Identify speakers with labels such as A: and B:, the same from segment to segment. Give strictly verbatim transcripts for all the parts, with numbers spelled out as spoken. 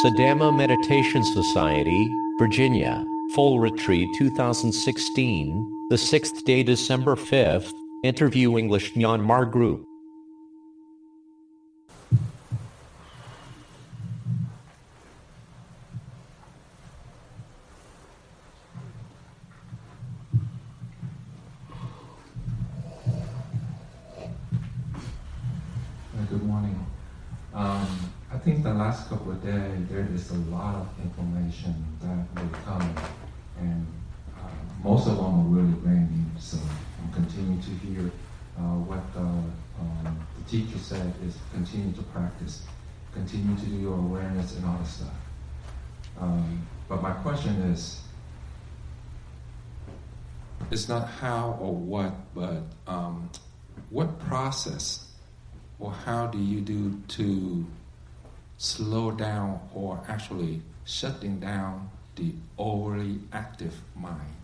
A: Sadama Meditation Society, Virginia, Full Retreat twenty sixteen, the sixth day December fifth, Interview English Myanmar Group.
B: Good morning. Um, I think the last couple of days there is a lot of information that will come, and uh, most of them are really brand new. So I'm continuing to hear uh, what the, um, the teacher said is continue to practice, continue to do your awareness and all this stuff. Um, but my question is, it's not how or what, but um, what process or how do you do to slow down or actually shutting down the overly active mind?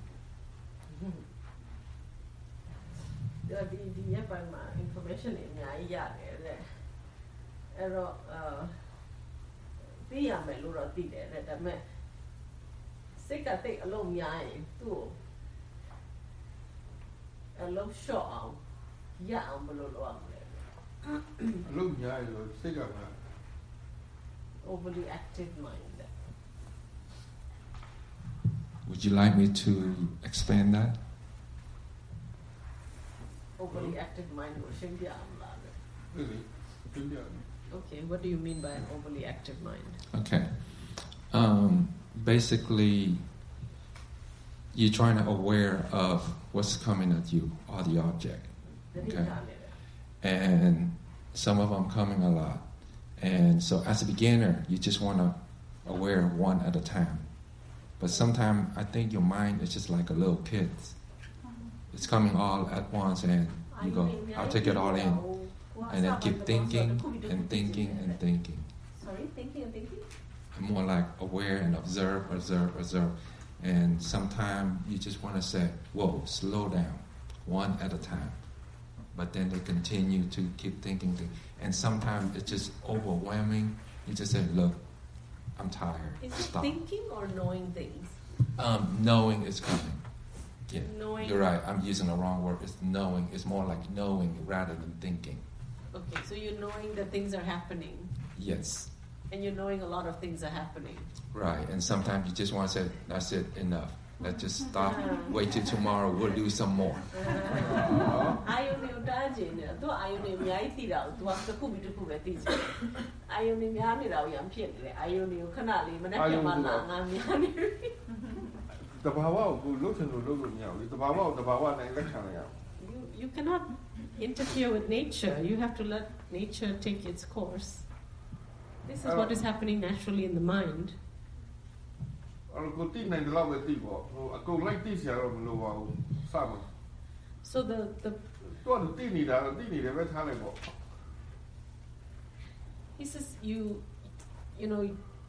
C: ဒီဒီရပိုင်းမှာ information တွေအများကြီးရတယ်တဲ့အဲ့တော့အာသိရမယ်လို့တော့သိတယ်တဲ့ဒါပေမဲ့စိတ်ကတိတ်အလုံးများရင်သူ့အလုံးလျှော့အောင်ရအောင်ဘယ်လိုလုပ်ရမလဲ
D: အလုံးများရလို့စိတ်ကမှ
C: overly active mind.
B: Would you like me to explain that?
C: Overly active mind will shouldn't be
D: Really?
C: Okay, what do you mean by an overly active mind?
B: Okay. Um, basically, you're trying to aware of what's coming at you or the object. Okay. And some of them coming a lot. And so as a beginner, you just want to aware one at a time. But sometimes I think your mind is just like a little kid. It's coming all at once and you go, I'll take it all in. And then keep thinking and thinking and thinking.
C: Sorry, thinking and thinking?
B: More like aware and observe, observe, observe. And sometimes you just want to say, whoa, slow down, one at a time. But then they continue to keep thinking. And sometimes it's just overwhelming. You just say, look, I'm tired.
C: Is
B: Stop.
C: it thinking or knowing things?
B: Um, knowing is coming. Yeah,
C: knowing.
B: You're right. I'm using the wrong word. It's knowing. It's more like knowing rather than thinking.
C: Okay, so you're knowing that things are happening.
B: Yes.
C: And you're knowing a lot of things are happening.
B: Right. And sometimes you just want to say, that's it, enough. Let's just stop. Wait till tomorrow. We'll do some more.
C: You, you cannot interfere with nature. You have to let nature take its course. This is what is happening naturally in the mind. So the the he says you you know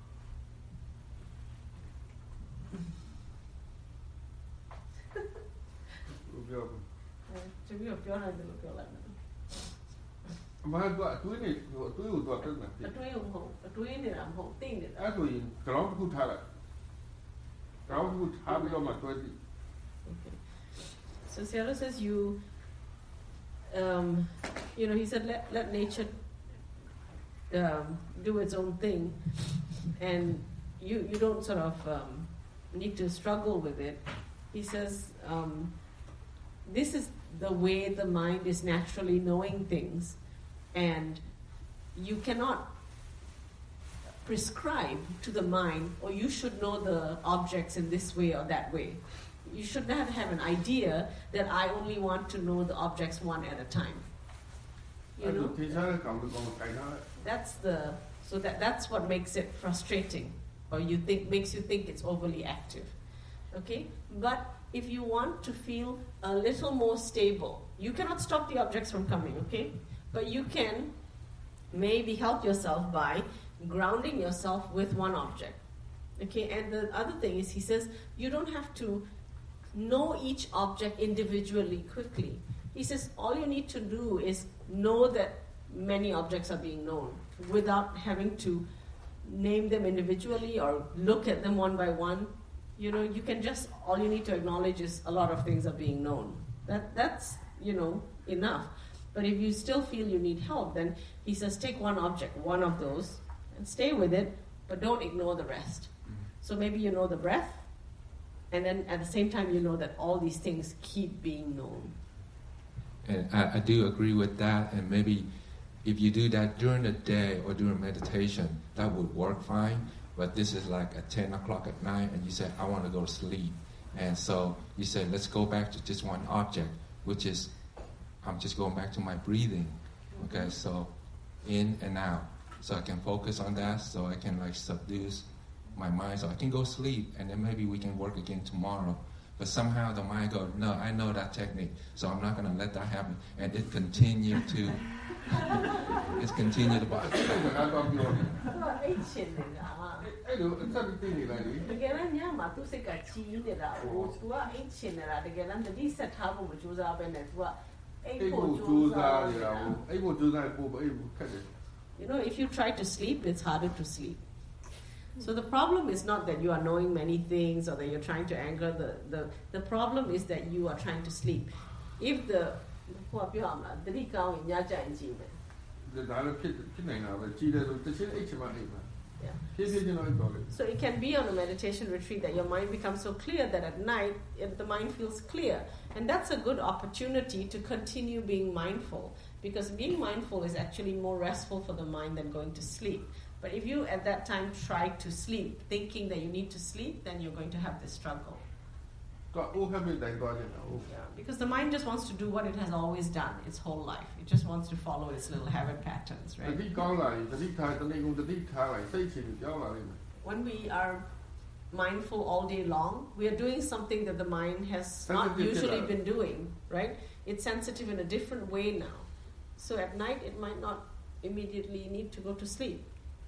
C: to be of your hand look your land.
D: ဘာကတွေးနေတွေးကိုတော့တက်နေတယ်
C: အတွေးဟုတ်အတွေးနေတာမဟုတ်သိနေတာ
D: အဲ့ဆိုရင် ground တစ်ခုထားလိုက် ground တစ်ခုထားပြီးတော့မှတွေးကြည့်
C: Okay. So Seattle says you um you know he said let let nature um do its own thing and you you don't sort of um need to struggle with it. He says um this is the way the mind is naturally knowing things. And you cannot prescribe to the mind, or you should know the objects in this way or that way. You should not have an idea that I only want to know the objects one at a time. You know? That's the so that that's what makes it frustrating, or you think makes you think it's overly active. Okay? But if you want to feel a little more stable, you cannot stop the objects from coming, okay? But you can maybe help yourself by grounding yourself with one object. Okay, and the other thing is he says you don't have to know each object individually quickly. He says all you need to do is know that many objects are being known without having to name them individually or look at them one by one. You know, you can just, all you need to acknowledge is a lot of things are being known. That That's, you know, enough. But if you still feel you need help, then he says take one object, one of those, and stay with it, but don't ignore the rest. So maybe you know the breath, and then at the same time you know that all these things keep being known.
B: And I, I do agree with that, and maybe if you do that during the day or during meditation, that would work fine. But this is like at ten o'clock at night, and you say, I want to go to sleep. And so you say, let's go back to just one object, which is, I'm just going back to my breathing. Okay, so in and out. So I can focus on that, so I can like subdue my mind, so I can go sleep, and then maybe we can work again tomorrow. But somehow the mind goes, no, I know that technique, so I'm not going to let that happen. And it continued to, it's continued to bother.
D: အဲ့လိုအသက်သိနေလိုက်လေ
C: တကယ်လည်းညမှာသူ့စိတ်ကကြီးနေတာဟို तू ကအိတ်ချင်နေတာတကယ်လည်းတတိဆက်ထားဖို့မကြိုးစားပဲနဲ့ तू ကအိတ်ဖို့ကြိုးစားနေတာဟိုအိတ်ဖို့ကြိုးစားပို့အိတ်ဖို့ခက်တယ် You know, if you try to sleep, it's harder to sleep. So the problem is not that you are knowing many things or that you're trying to anger the the the problem is that you are trying to sleep. If the ဟိုပြောအောင်လားတတိကောင်းရင်ညကြိုင်ကြည့်မယ် ဒါလည်းဖြစ်ဖြစ်နေတာပဲကြည့်တယ်ဆိုတစ်ချက်အိတ်ချင်မှအိတ်ပါ So it can be on a meditation retreat that your mind becomes so clear that at night it, the mind feels clear. And that's a good opportunity to continue being mindful, because being mindful is actually more restful for the mind than going to sleep. But if you at that time try to sleep thinking that you need to sleep, then you're going to have this struggle. Yeah, because the mind just wants to do what it has always done its whole life. It just wants to follow its little habit patterns, right? When we are mindful all day long, we are doing something that the mind has not usually been doing, right? It's sensitive in a different way now. So at night it might not immediately need to go to sleep.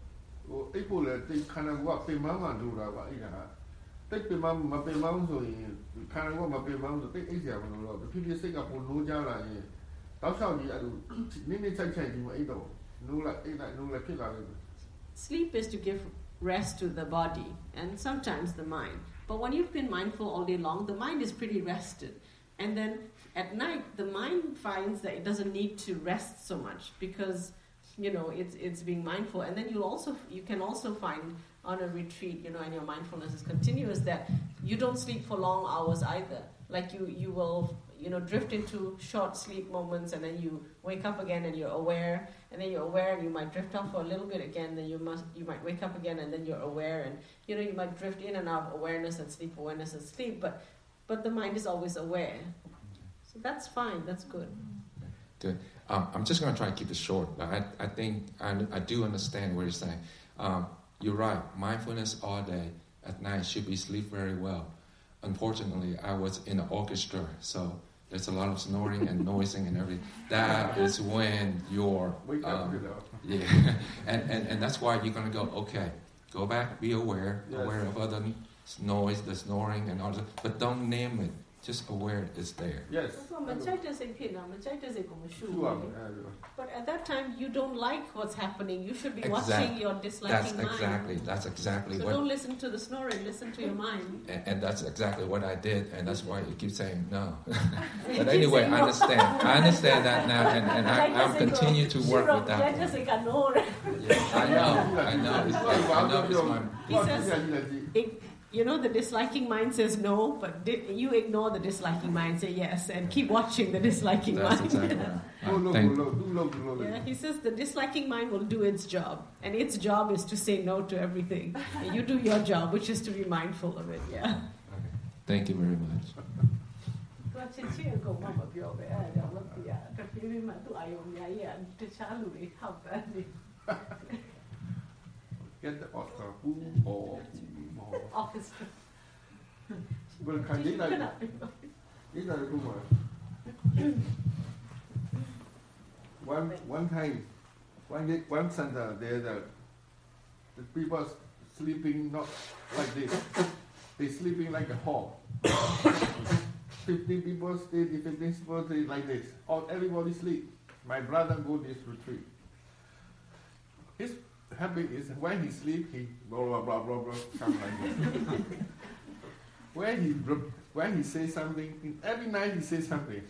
C: တိတ်ပင်မမပင်မဆိုရင်ခန္ဓာကမပင်မဆိုတိတ်အိတ်စရာမလိုတော့တဖြည်းဖြည်းစိတ်ကပုံလို့ကြလာရင်တောက်လျှောက်ကြီးအဲ့လိုနည်းနည်းချိုက်ချိုက်ကြီးမအိတ်တော့နိုးလိုက်အိတ်လိုက်နိုးလိုက်ဖြစ်လာတယ် Sleep is to give rest to the body and sometimes the mind. But when you've been mindful all day long, the mind is pretty rested. And then at night, the mind finds that it doesn't need to rest so much because, you know, it's it's being mindful. And then you also you can also find on a retreat, you know, and your mindfulness is continuous, that you don't sleep for long hours either. Like you, you will, you know, drift into short sleep moments, and then you wake up again and you're aware, and then you're aware and you might drift off for a little bit again, then you must, you might wake up again and then you're aware, and, you know, you might drift in and out of awareness and sleep, awareness and sleep, but, but the mind is always aware. So that's fine, that's good.
B: Good. Um, I'm just going to try to keep it short, but I, I think I, I do understand what you're saying. Um, You're right. Mindfulness all day. At night should be sleep very well. Unfortunately, I was in an orchestra, so there's a lot of snoring and noising and everything. That is when you're um, yeah, and, and and that's why you're gonna go. Okay, go back, be aware, yes. aware of other noise, the snoring and all that, but don't name it. Just aware it's there.
D: Yes.
C: But at that time, you don't like what's happening. You should be
B: exactly.
C: watching your disliking
B: that's exactly,
C: mind.
B: That's exactly
C: so
B: what...
C: So don't listen to the snoring, listen to your mind.
B: And, and that's exactly what I did, and that's why you keep saying no. But anyway, I understand. I understand that now, and, and I, I'll continue to work with that. Yeah, I know, I know. It's, I know it's my...
C: He says... You know, the disliking mind says no, but di- you ignore the disliking mind, say yes, and keep watching the disliking
B: That's
C: mind.
B: Exactly right.
C: Yeah, he says the disliking mind will do its job, and its job is to say no to everything. And you do your job, which is to be mindful of it, yeah.
B: Okay. Thank you very much.
D: Get the orchestra. Or
C: orchestra.
D: Well, can you like? You got to do more. One one time, one day, one center there, the the people sleeping not like this. They sleeping like a hall. Fifty people stay, fifty people stay like this. All everybody sleep. My brother go this retreat. His habit is when he sleep, he blah blah blah blah blah, come like this. when he when he says something, every night he says something.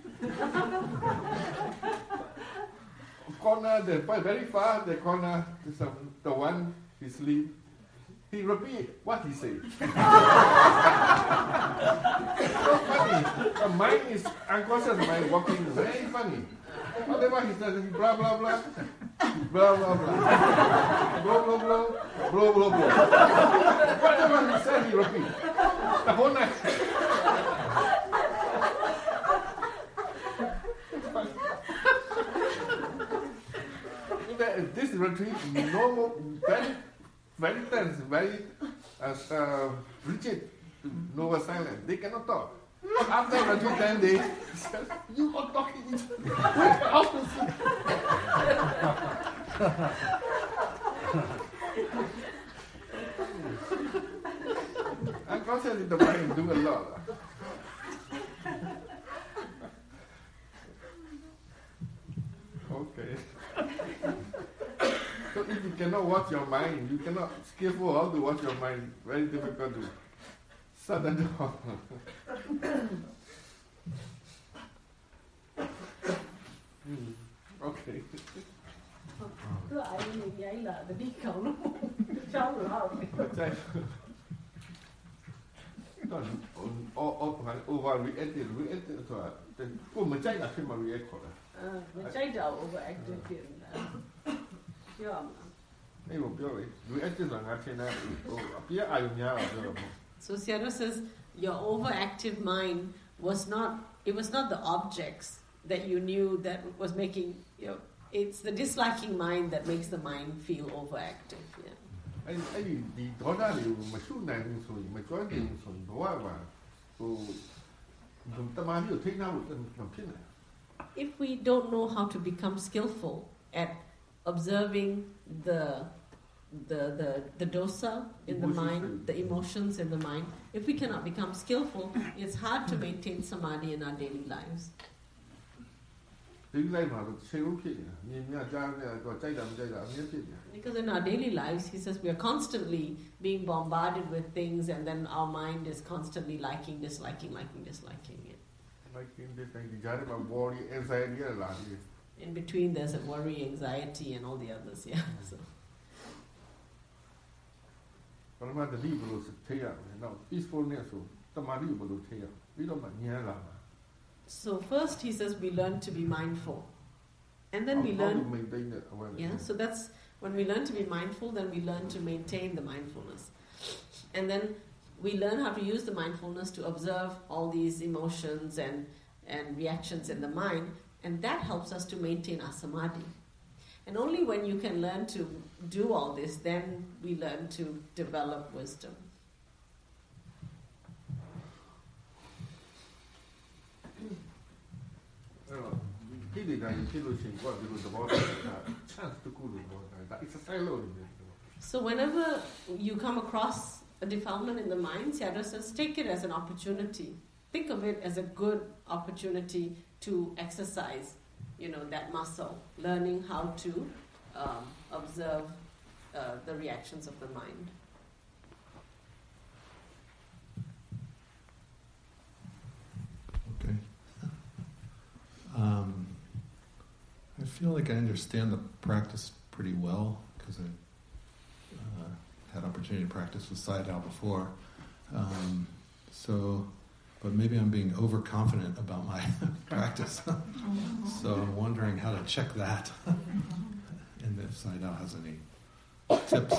D: Corner, the very far, the corner, the, the one he sleep, he repeat what he say. So funny. The mind is unconscious mind walking, very funny. Whatever he says, blah blah blah, blah blah blah, blah blah blah, blah blah blah. Whatever he says, he repeat the whole night. This retreat is normal, very, very tense, very uh, uh, rigid, no silence. They cannot talk. After retreat, then they say, you are talking each other. Unconsciously, the mind do a lot. Okay. So if you cannot watch your mind, you cannot skillful how to watch your mind. Very difficult to shut the door. mm. Okay.
C: Cứ ai như vậy là để biết cậu nó sao được không?
D: Overreacted, reacted to it. 我们在哪去嘛 react 了？
C: 嗯，我在就 overactive 啲啦，知道嘛？
D: 哎，我表你 reacted 兩下先啦，哦，邊一嗌嘢啊，知道冇？
C: So Sayadaw says your overactive mind was not, it was not the objects that you knew that was making, you know, it's the disliking mind that makes the mind feel overactive. Yeah.
D: 哎哎，你嗰單料咪出難數，咪嗰啲數冇啊嘛，哦，同得嘛呢度聽下會咁偏啊。
C: If we don't know how to become skillful at observing the the the, the dosa in the mind, the emotions in the mind, if we cannot become skillful, it's hard to maintain samadhi in our daily lives. Because in our daily lives, he says, we are constantly being bombarded with things, and then our mind is constantly liking, disliking, liking, disliking it. In between, there's a worry, anxiety, and all the others. Yeah. So. So first, he says we learn to be mindful, and then we learn. Yeah. So that's when we learn to be mindful. Then we learn to maintain the mindfulness, and then we learn how to use the mindfulness to observe all these emotions and and reactions in the mind, and that helps us to maintain our samadhi. And only when you can learn to do all this, then we learn to develop wisdom. So whenever you come across a defilement in the mind, Sayadaw says, take it as an opportunity. Think of it as a good opportunity to exercise, you know, that muscle, learning how to um, observe uh, the reactions of the mind.
E: Okay. Um, I feel like I understand the practice pretty well because I uh, had opportunity to practice with Sayadaw before. Um, so, but maybe I'm being overconfident about my practice. So I'm wondering how to check that. And if Sayadaw has any tips.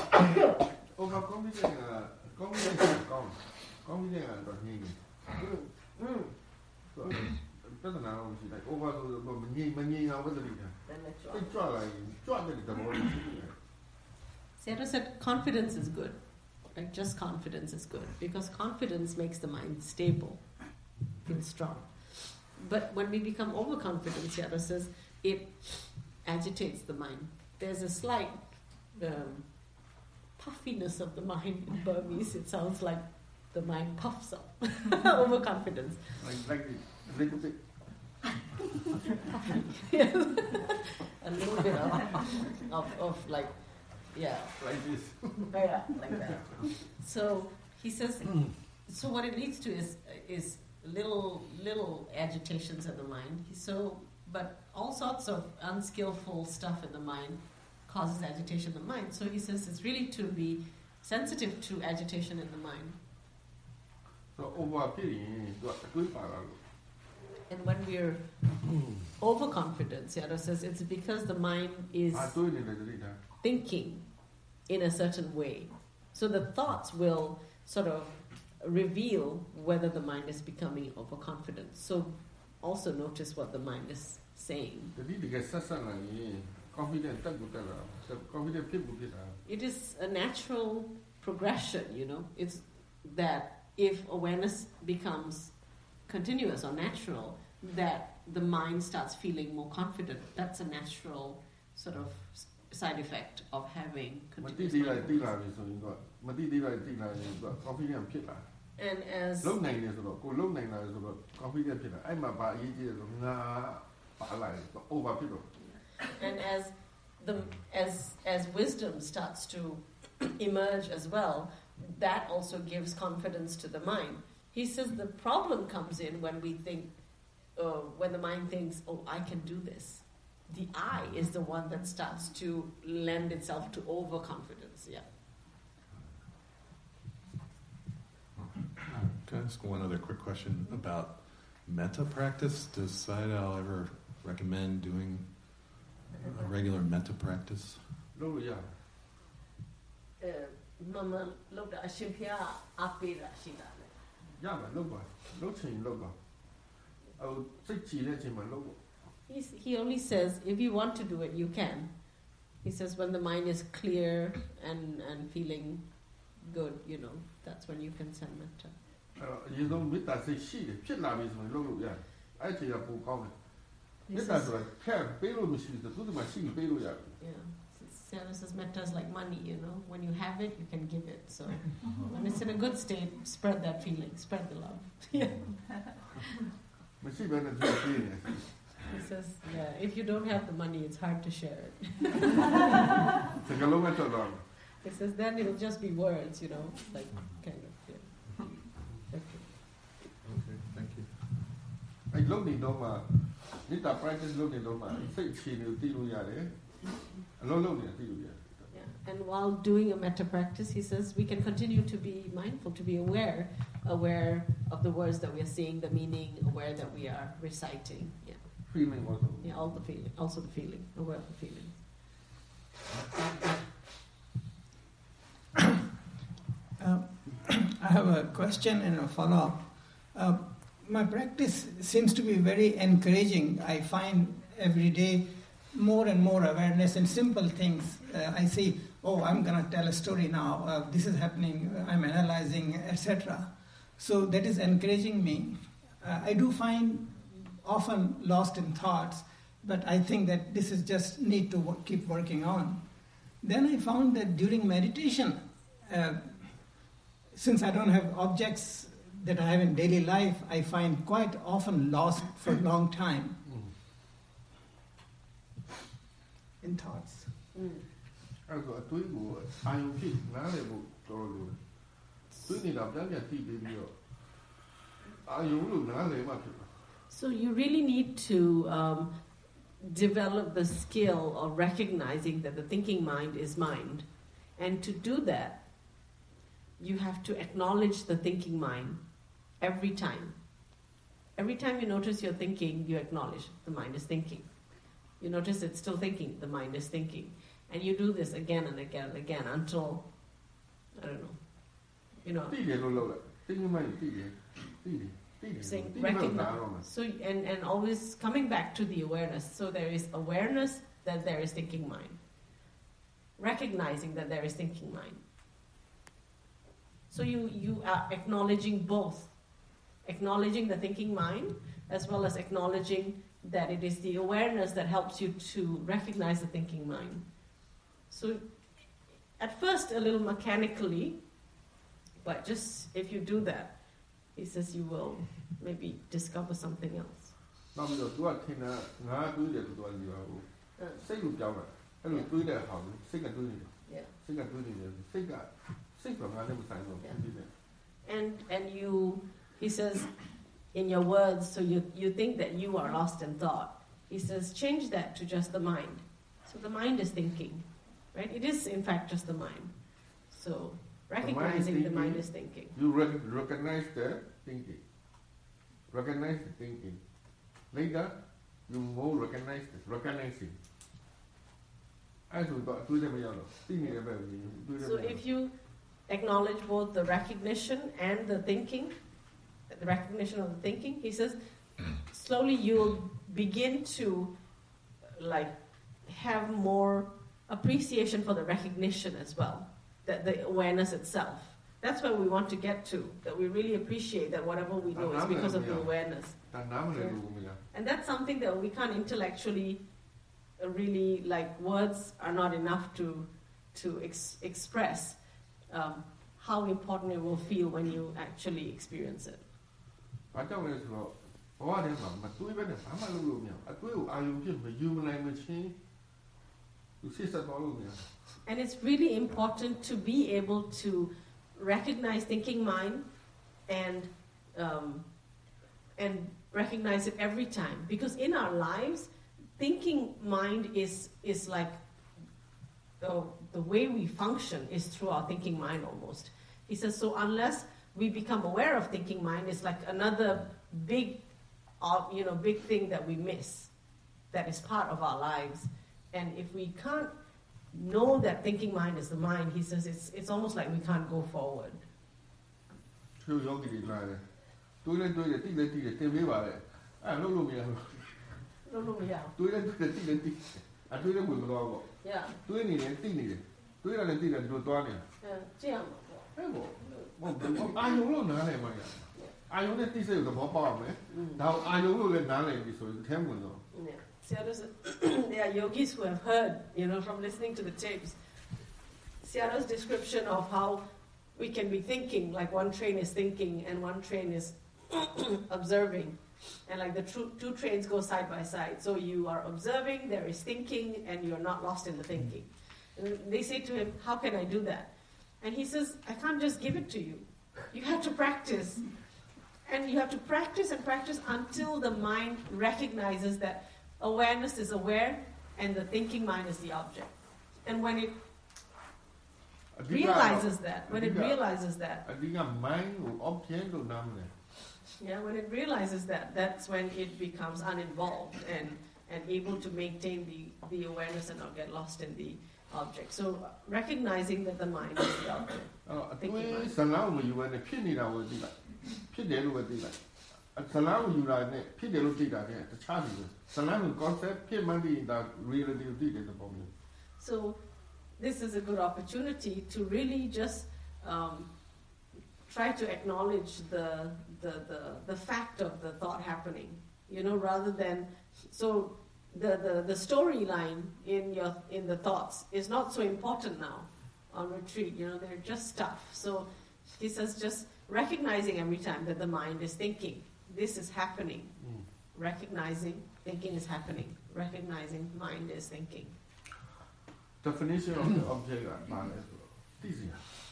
C: Sayadaw said confidence is good. Like just confidence is good because confidence makes the mind stable, feel strong. But when we become overconfident, Sayadaw says, it agitates the mind. There's a slight um, puffiness of the mind in Burmese. It sounds like the mind puffs up. Overconfidence.
D: Like, like a little bit.
C: Puffy. Yes. A little bit of, of, of like Yeah.
D: Like this.
C: Yeah, like that. So he says, so what it leads to is is little little agitations in the mind. So, but all sorts of unskillful stuff in the mind causes agitation in the mind. So he says it's really to be sensitive to agitation in the mind.
D: So over feeling,
C: and when we're overconfident, Sayadaw says it's because the mind is thinking in a certain way. So the thoughts will sort of reveal whether the mind is becoming overconfident. So also notice what the mind is saying. It is a natural progression, you know. It's that if awareness becomes continuous or natural, that the mind starts feeling more confident. That's a natural sort of side effect of having continuous mindfulness. And as and as the as as wisdom starts to emerge as well, that also gives confidence to the mind. He says the problem comes in when we think, uh, when the mind thinks, oh, I can do this. The I is the one that starts to lend itself to overconfidence. Yeah.
E: Can I ask one other quick question about metta practice? Does Sayadaw ever recommend doing a regular metta practice?
D: No, yeah.
C: Mama looked at Shimpia Apira Shida.
D: Yeah, but no, no change, no. I would say
C: He's, he only says, if you want to do it, you can. He says, when the mind is clear and, and feeling good, you know, that's when you can send metta.
D: You don't meet that say she, Pit Lavis when look, yeah. I think a book comment. This is like care, Belo machines, the good machine, Belo, yeah.
C: Yeah. Sayadaw says metta is like money, you know. When you have it, you can give it. So when it's in a good state, spread that feeling, spread the love. Yeah. He says, yeah, if you don't have the money, it's hard to share it. He says, then it'll just be words, you know, like kind of, yeah. Okay.
E: Okay, thank you.
D: I love it, no, Nita practice looking over. Say she knew Tiluya.
C: Yeah. And while doing a metta practice, he says we can continue to be mindful, to be aware, aware of the words that we are saying, the meaning, aware that we are reciting. Yeah.
D: Feeling also.
C: Yeah, all the feeling, also the feeling, aware of the feelings.
F: Uh, I have a question and a follow-up. Uh, my practice seems to be very encouraging. I find every day more and more awareness in simple things. Uh, I see, oh, I'm going to tell a story now. Uh, this is happening. I'm analyzing, et cetera. So that is encouraging me. Uh, I do find often lost in thoughts, but I think that this is just need to work, keep working on. Then I found that during meditation, uh, since I don't have objects that I have in daily life, I find quite often lost for a long time in thoughts.
C: Mm. So you really need to um, develop the skill of recognizing that the thinking mind is mind. And to do that, you have to acknowledge the thinking mind every time. Every time you notice you're thinking, you acknowledge the mind is thinking. You notice it's still thinking, the mind is thinking. And you do this again and again and again until, I don't know, you know. Saying, recognize. So, and, and always coming back to the awareness. So there is awareness that there is thinking mind. Recognizing that there is thinking mind. So you, you are acknowledging both. Acknowledging the thinking mind as well as acknowledging that it is the awareness that helps you to recognize the thinking mind. So at first a little mechanically, but just if you do that, he says you will maybe discover something else. Uh, yeah.
D: စိတ်ကတွေးနေတယ်စိတ်ကစိတ်ကငါလည်းမဆိုင်တော့ဘူးဒီနဲ့
C: And and you, he says, in your words, so you you think that you are lost in thought. He says, change that to just the mind. So the mind is thinking, right? It is in fact just the mind. So recognizing the mind is thinking.
D: You recognize the thinking. Recognize the thinking. Later, you more recognize the recognizing.
C: So if you acknowledge both the recognition and the thinking, the recognition of the thinking, he says, slowly you'll begin to like have more appreciation for the recognition as well, that the awareness itself. That's where we want to get to, that we really appreciate that whatever we know is because of the awareness. Yeah. And that's something that we can't intellectually uh, really, like words are not enough to to ex- express um, how important it will feel when you actually experience it. And it's really important to be able to recognize thinking mind and um, and recognize it every time, because in our lives, thinking mind is is like the the way we function is through our thinking mind almost. He says, so unless we become aware of thinking mind, it's like another big, uh, you know, big thing that we miss, that is part of our lives. And if we can't know that thinking mind is the mind, he says it's it's almost like we can't go forward. Yeah. See, others, there are yogis who have heard, you know, from listening to the tapes, Seattle's description of how we can be thinking, like one train is thinking and one train is observing. And like the two, two trains go side by side. So you are observing, there is thinking, and you are not lost in the thinking. And they say to him, how can I do that? And he says, I can't just give it to you. You have to practice. And you have to practice and practice until the mind recognizes that awareness is aware and the thinking mind is the object. And when it realizes that, when it realizes that, yeah, when it realizes that, that's when it becomes uninvolved and, and able to maintain the, the awareness and not get lost in the object. So recognizing that the mind is the object. Thinking mind. So this is a good opportunity to really just um, try to acknowledge the, the, the, the fact of the thought happening, you know, rather than, so the, the, the storyline in your in the thoughts is not so important now on retreat, you know, they're just stuff. So he says just recognizing every time that the mind is thinking, this is happening. Mm. Recognizing thinking is happening. Recognizing mind is thinking.
D: Definition of the object is easy.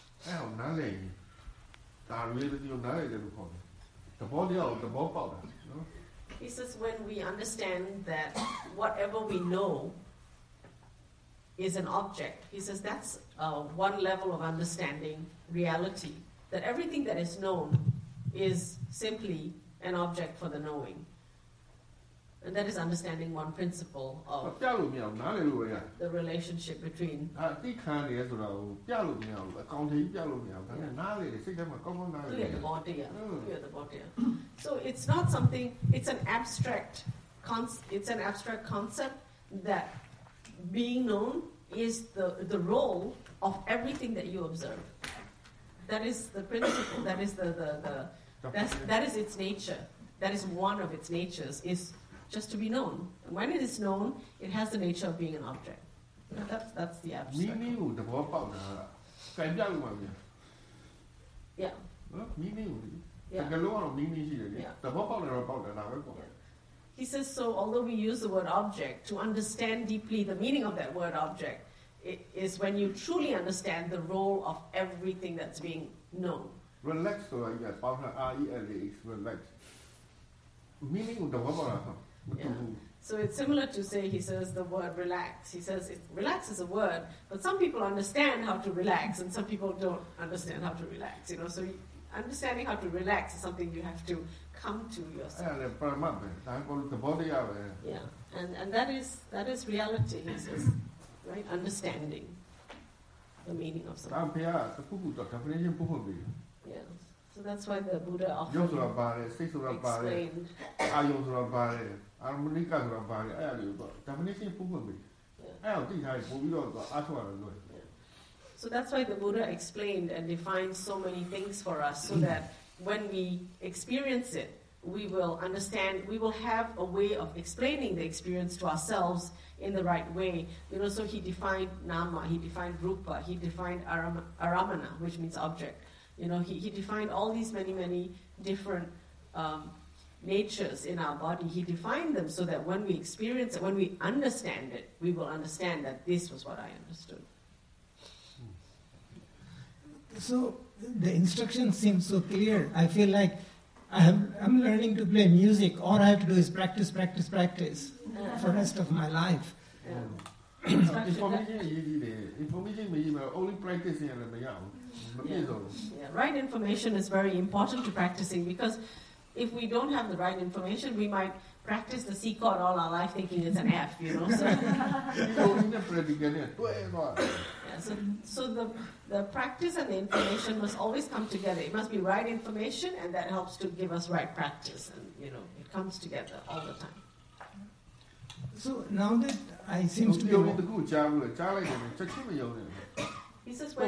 C: He says when we understand that whatever we know is an object, he says that's uh, one level of understanding reality. That everything that is known is simply an object for the knowing. And that is understanding one principle of the relationship between. So it's not something, it's an abstract it's an abstract concept that being known is the, the role of everything that you observe. That is the principle, that is the, the, the that's, that is its nature. That is one of its natures, is just to be known. And when it is known, it has the nature of being an object. You know, that's, that's the abstract. Yeah. Yeah. Yeah. He says, so although we use the word object, to understand deeply the meaning of that word object it is when you truly understand the role of everything that's being known.
D: Relax ဆိုတာကြီးကပေါင်းထား R E L A X relax meaning ကိုတော့ဘာလဲမတူဘူး
C: So it's similar to say, he says the word relax. He says it, relax is a word, but some people understand how to relax and some people don't understand how to relax. You know, so understanding how to relax is something you have to come to yourself. Yeah, and and that is that is reality. He says, right, understanding the meaning of something. Yeah, so that's why the Buddha often explained. So that's why the Buddha explained and defined so many things for us, so that when we experience it, we will understand, we will have a way of explaining the experience to ourselves in the right way. You know, so he defined nama, he defined rupa, he defined aram, aramana, which means object. You know, he, he defined all these many, many different um, natures in our body. He defined them so that when we experience it, when we understand it, we will understand that this was what I understood.
F: So the instructions seem so clear. I feel like I have, I'm learning to play music. All I have to do is practice, practice, practice
C: Yeah.
F: for the rest of my life.
C: Yeah.
D: Information information only practicing and
C: Yeah, right information is very important to practicing, because if we don't have the right information, we might practice the C chord all our life thinking it's an F, you know. So, yeah, so, so the, the practice and the information must always come together. It must be right information, and that helps to give us right practice. And, you know, it comes together all the time.
F: So now that I seems to be...
C: He says when,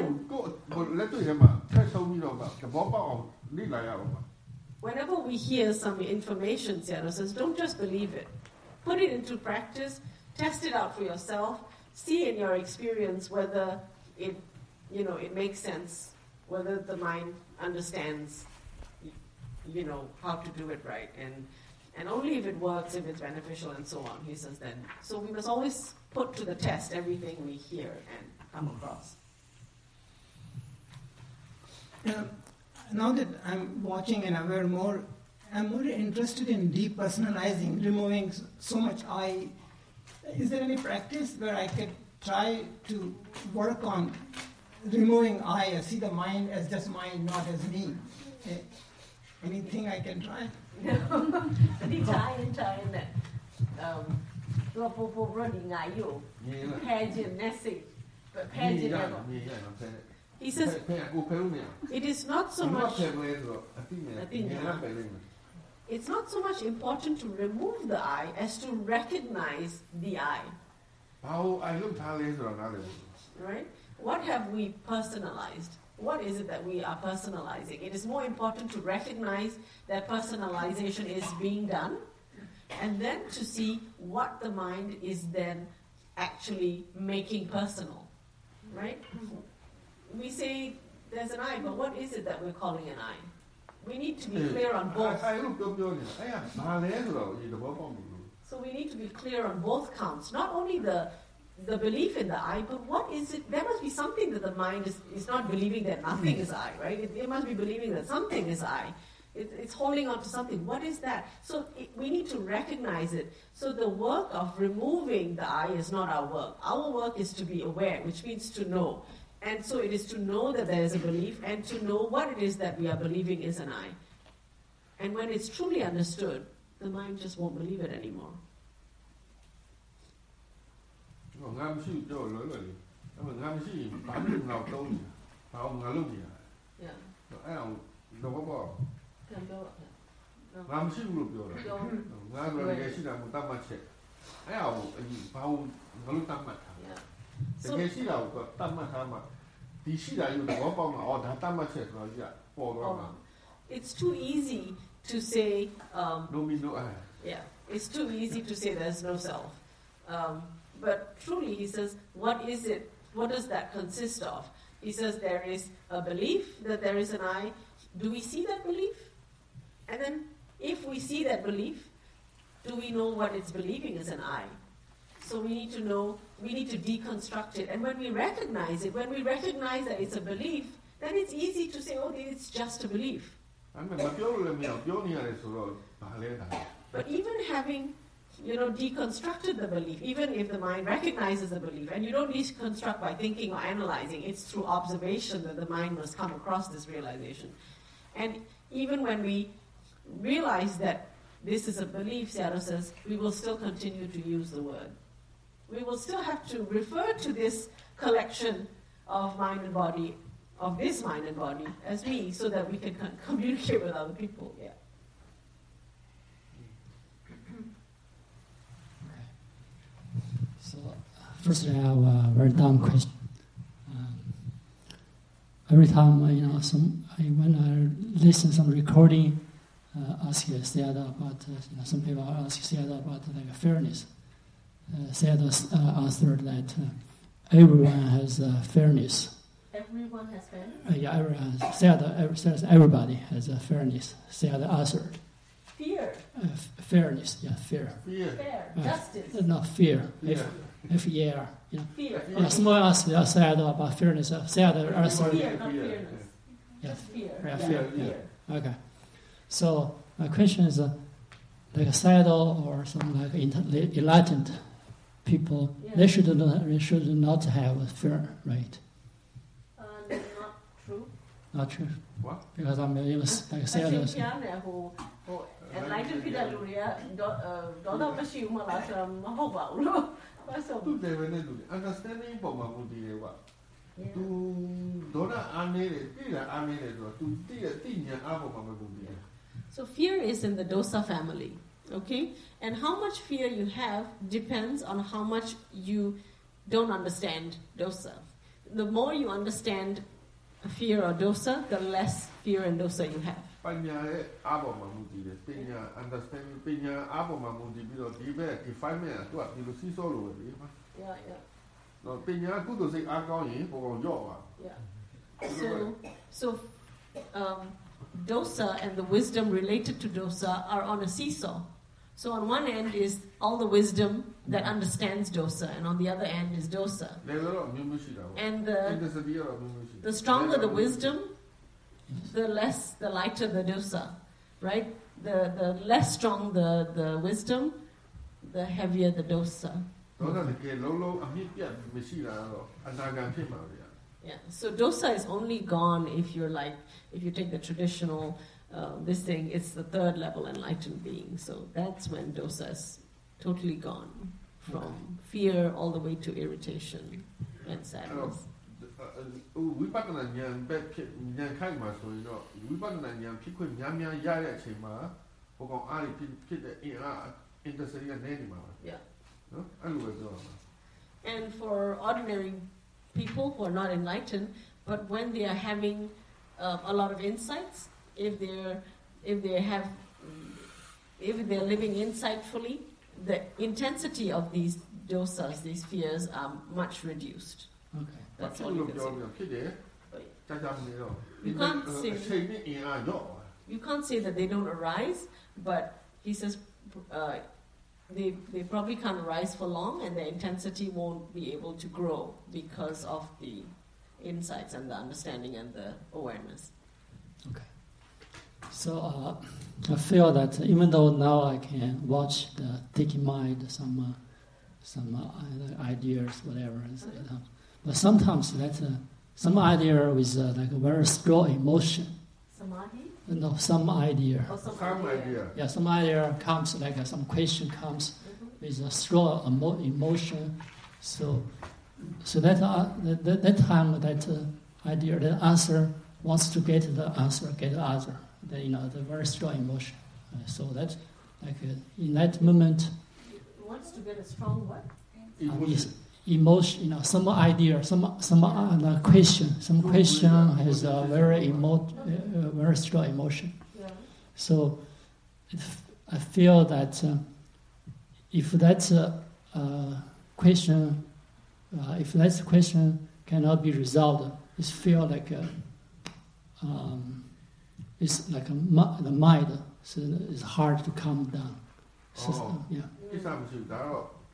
C: whenever we hear some information, Sayadaw says, don't just believe it. Put it into practice, test it out for yourself, see in your experience whether it, you know, it makes sense, whether the mind understands, you know, how to do it right, and and only if it works, if it's beneficial, and so on. He says then. So we must always put to the test everything we hear and come across.
F: Uh, now that I'm watching and aware more, I'm more interested in depersonalizing, removing so much I. Is there any practice where I could try to work on removing I, see the mind as just mine, not as me? Uh, anything I can try?
G: ဒီတိုင်းတိုင်းနဲ့တော့ပို့ပို့ရဒီငါယူဖဲခြင်းနဲ့စိတ်ဖဲခြင်းနဲ့တော့
C: He says it is not so much it's not so much important to remove the I as to recognize the I. Right? What have we personalized? What is it that we are personalizing? It is more important to recognize that personalization is being done, and then to see what the mind is then actually making personal. Right? We say there's an I, but what is it that we're calling an I? We need to be clear on both. So we need to be clear on both counts. Not only the the belief in the I, but what is it? There must be something that the mind is, is not believing that nothing is I, right? It, it must be believing that something is I. It, it's holding on to something. What is that? So it, we need to recognize it. So the work of removing the I is not our work. Our work is to be aware, which means to know. And so it is to know that there is a belief and to know what it is that we are believing is an I. And when it's truly understood, the mind just won't believe it anymore. Yeah. So, it's too easy to say um,
D: no me no I.
C: Yeah, it's too easy to say there's no self. Um, but truly, he says, what is it? What does that consist of? He says there is a belief that there is an I. Do we see that belief? And then, if we see that belief, do we know what it's believing is an I? So we need to know, we need to deconstruct it. And when we recognize it, when we recognize that it's a belief, then it's easy to say, oh, it's just a belief. But even having, you know, deconstructed the belief, even if the mind recognizes the belief, and you don't deconstruct by thinking or analyzing, it's through observation that the mind must come across this realization. And even when we realize that this is a belief, Sayadaw says, we will still continue to use the word. We will still have to refer to this collection of mind and body, of this mind and body, as me, so that we can con- communicate with other people. Yeah.
H: So, first I have a very dumb question. Um, every time I, you know, some I, when I listen to some recording, uh, ask Sayadaw about, uh, you know, some people ask Sayadaw about like fairness. Uh, Sayadaw uh, answered that uh, everyone has uh, fairness.
C: Everyone has fairness?
H: Uh, yeah, everyone has. Sayadaw, every, says everybody has uh, fairness. Sayadaw answered.
C: Fear.
H: Uh, f- fairness, yeah, fear.
C: Fear. Fair.
H: Uh,
C: Justice.
H: Uh, not fear.
D: Yeah.
H: F, F E R. You know.
C: Fear.
H: Yeah, someone asked uh, Sayadaw about fairness. Uh, Sayadaw answered.
C: Fear, not fearness.
H: Yeah.
C: Just fear.
H: Yeah,
C: Yeah,
H: fear.
C: fear.
H: Yeah. Okay. So my question is, uh, like a Sayadaw or some like enlightened people,
C: Yeah.
H: they should not, they should not have a fear, right?
C: Uh, not true.
H: Not true.
D: What?
H: Because I'm it was like Sayadaw.
C: အရှင်ပြားနဲ့ဟိုဟို enlightened ဖြစ်တဲ့လူတွေကဒေါဒေါသမရှိဘူးမလားဆိုတော့မဟုတ်ပါဘူးလို့အဲ့ဆို
D: သူတယ်ပဲနဲ့လူတွေ understanding ပုံမှာမူတည်တယ်ကွာ तू ဒေါသအားနေတယ်သိတာအားနေတယ်ဆိုတော့ तू သိတဲ့သိဉာဏ်အားပုံမှာမမူတည်တယ်
C: So fear is in the dosa family, okay? And how much fear you have depends on how much you don't understand dosa. The more you understand fear or dosa, the less fear and dosa you have.
D: ပညာရဲ့အားပုံမှာမူတည်တယ်ပညာ understanding ပညာအားပုံမှာမူတည်ပြီးတော့ဒီဘက် definement ကသူကဒီလိုစီးစောလို့ပဲလေ
C: Yeah, yeah.
D: တော့ပညာကုသိုလ်စိတ်အားကောင်းရင်ပုံကောင်ရော့ပါ
C: Yeah. So, so um, dosa and the wisdom related to dosa are on a seesaw. So on one end is all the wisdom that understands dosa, and on the other end is dosa. And the, the stronger the wisdom, the less, the lighter the dosa, right? The the less strong the, the wisdom, the heavier the dosa. Yeah. So dosa is only gone if you're like, if you take the traditional, uh, this thing, it's the third level enlightened being. So that's when dosa is totally gone, from fear all the way to irritation and sadness.
D: ဝိပဿနာဉာဏ်ပဲဖြစ်ဉာဏ်ခိုက်မှာဆိုရင်တော့ဝိပဿနာဉာဏ်ဖြစ်ခွင့်များများရတဲ့အချိန်မှာဟိုကောင်အားဖြစ်ဖြစ်တဲ့အင်အား interest ကနေနေမှာပါ
C: Yeah.
D: နော်အဲ့လိုပဲပြောတာ
C: And for ordinary people who are not enlightened, but when they are having uh, a lot of insights, if they're if they have if they're living insightfully, the intensity of these dosas, these fears, are much reduced.
H: Okay.
C: That's all you can say. You can't say you can't say that they don't arise, but he says uh, they they probably can't arise for long, and their intensity won't be able to grow because of the insights and the understanding and the awareness.
H: Okay. So uh, I feel that even though now I can watch the taking mind, some uh, some uh, ideas, whatever, you know, but sometimes that uh, some idea with uh, like a very strong emotion.
C: Samadhi?
H: No, some idea.
C: Or some,
D: some idea.
C: idea.
H: Yeah, some idea comes like uh, some question comes mm-hmm. with a strong emo- emotion. So, so that uh, that, that time that uh, idea, the answer wants to get the answer, get the answer. The, you know, the very strong emotion. Uh, so that, like uh, in that moment,
C: It wants to get a strong what?
H: Emotion. Emotion, you know, some idea, some some uh, question, some question has a very emo- uh, very strong emotion.
C: Yeah.
H: So, if I feel that uh, if that uh, uh, question, uh, if that question cannot be resolved, it feel like a, um, it's like a, the mind, so it's hard to calm down. So,
D: oh.
H: yeah.
D: ကိစ္စမရှိဘူးဒါတော့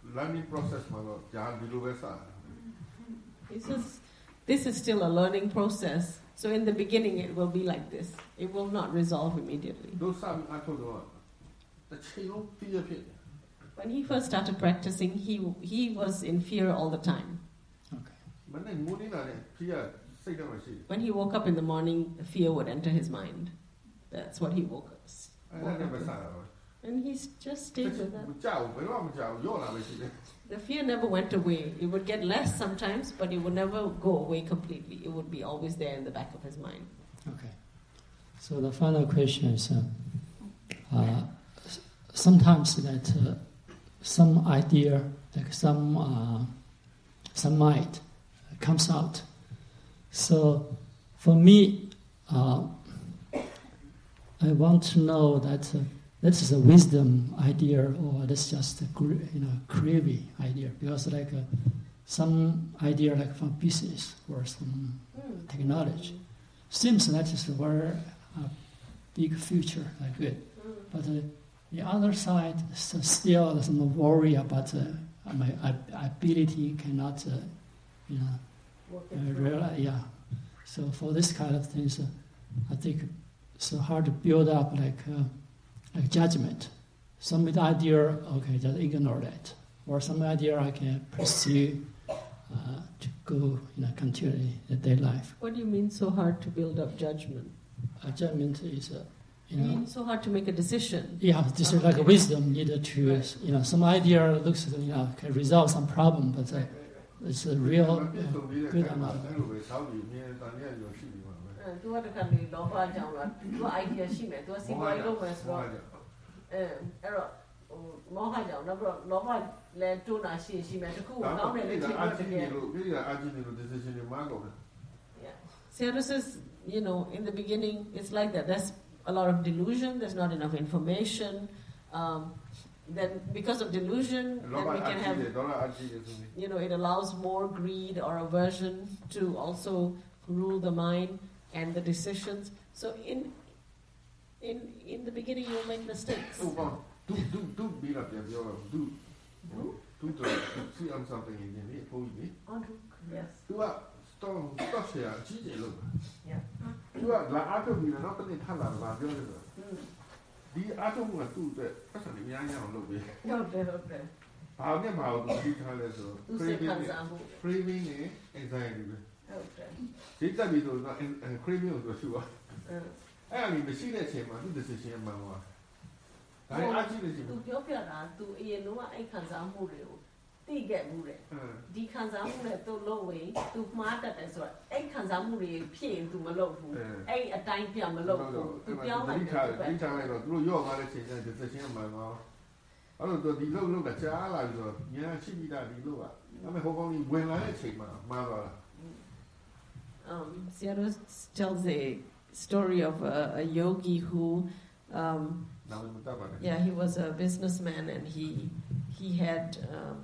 D: learning process မှာတော့ကြာဒီလိုပဲစတယ်
C: It's just, this is still a learning process. So in the beginning it will be like this. It will not resolve immediately.
D: တို့စပြီးအထုတ်တော့တစ်ချိန်လုံးပြည့်ဖြစ်တယ်
C: When he first started practicing, he he was in fear all the time.
H: Okay.
D: မနေ့မိုးနေတာနဲ့ပြည့်စိတ်ထဲမှာရှိတယ်
C: When he woke up in the morning, fear would enter his mind. That's what he woke up.
D: အဲ့ဒါနဲ့ပဲစတာပဲ
C: And he's just stayed with that.
D: မကြောက်ဘယ်တော့မှမကြောက်ရော့လာပဲရှိတယ်
C: The fear never went away. It would get less sometimes, but it would never go away completely. It would be always there in the back of his mind.
H: Okay. So the final question is, uh, uh, sometimes that uh, some idea, like some uh, some might, comes out. So for me, uh, I want to know that uh, this is a wisdom idea or that's just a you know craving idea, because like uh, some idea like from business or some
C: Mm.
H: technology seems that is where a big future like good,
C: Mm.
H: but uh, the other side so still some worry about uh, my ability cannot uh, you know
C: Work it
H: uh,
C: through.
H: realize, yeah. So for this kind of things, uh, I think it's so hard to build up like uh, like judgment. Some idea, okay, just ignore that, or some idea I can pursue uh, to go, you know, continue the day life.
C: What do you mean so hard to build up judgment?
H: Uh, judgment is, uh, you
C: You
H: know,
C: mean so hard to make a decision?
H: yeah, this is like a wisdom needed to,
C: Right.
H: you know, some idea looks, you know, can resolve some problem, but uh, it's a real
D: မပြည့်စုံ
H: uh,
D: သေးတဲ့
H: good
D: ခိုင်မှာ
H: amount.
D: အဲ့လိုပဲသောက်ပြီးမြင်တန်ရရောရှိနေမှာပဲ
C: Uh, သူကတခါလေလောဘကြောင့်လားသူက idea ရှိမယ်သူကစီးပွားရေးလုပ်မယ်ဆိုတော့အဲအဲ့တော့ဟိုမောဟကြောင့်နောက်ပြီးတော့လောဘလည်းတွန်းတာရှိရှိမယ်တခုကိုကောင်းတယ်လေချိန်
D: အာ
C: လို့တ
D: ဂျီ
C: က
D: နေ
C: ယ်
D: လို့ပြည်တာအာဂျီနေလို့ decision တွေမှာတော့
C: Seattle says, you know, in the beginning, it's like that. There's a lot of delusion. There's not enough information. Um, then because of delusion, then we can have, you know, it allows more greed or aversion to also rule the mind and the decisions. So in in in the beginning, you'll make mistakes.
D: Do do do beat up your do do do to see on something in the for you.
C: Yes.
D: Do a stone stop here, cheat look.
C: Yeah.
D: Do a la auto be not any time about your The auto will do that. That's a young look.
C: Okay, okay.
D: I'll get out of the details.
C: Tu se cansa.
D: Craving anxiety.
C: Okay.
D: It's a bit of and craving was sure.
C: Uh.
D: I mean, the secret chamber, do the decision, Mamma. I actually
C: သူပြောပြတာသူအရင်တော့အဲ့ခံစားမှုတွေကိုသိခဲ့မှုတယ်ဒီခံစားမှုနဲ့သူ့လို့ဝင်သူမှားတတ်တယ်ဆိုတော့အဲ့ခံစားမှုတွေဖြစ်ရင်သူမလုပ်ဘူးအဲ့အတိုင်းပြမလုပ်ဘူးသူပြောင်းလိုက်တယ်ဒီ
D: ထားလိုက်တော့သူတို့ရော့သွားတဲ့ချိန်ကျတဲ့ decision မှာတော့အဲ့လိုတော့ဒီလို့လို့ကကြားလာပြီးတော့ညာရှိပြီးသားဒီလို့ကဒါပေမဲ့ဟိုကောင်ကြီးဝင်လာတဲ့ချိန်မှာမှားသွားတာ
C: Um Seattle tells a story of a, a yogi who um yeah, he was a businessman and he he had um,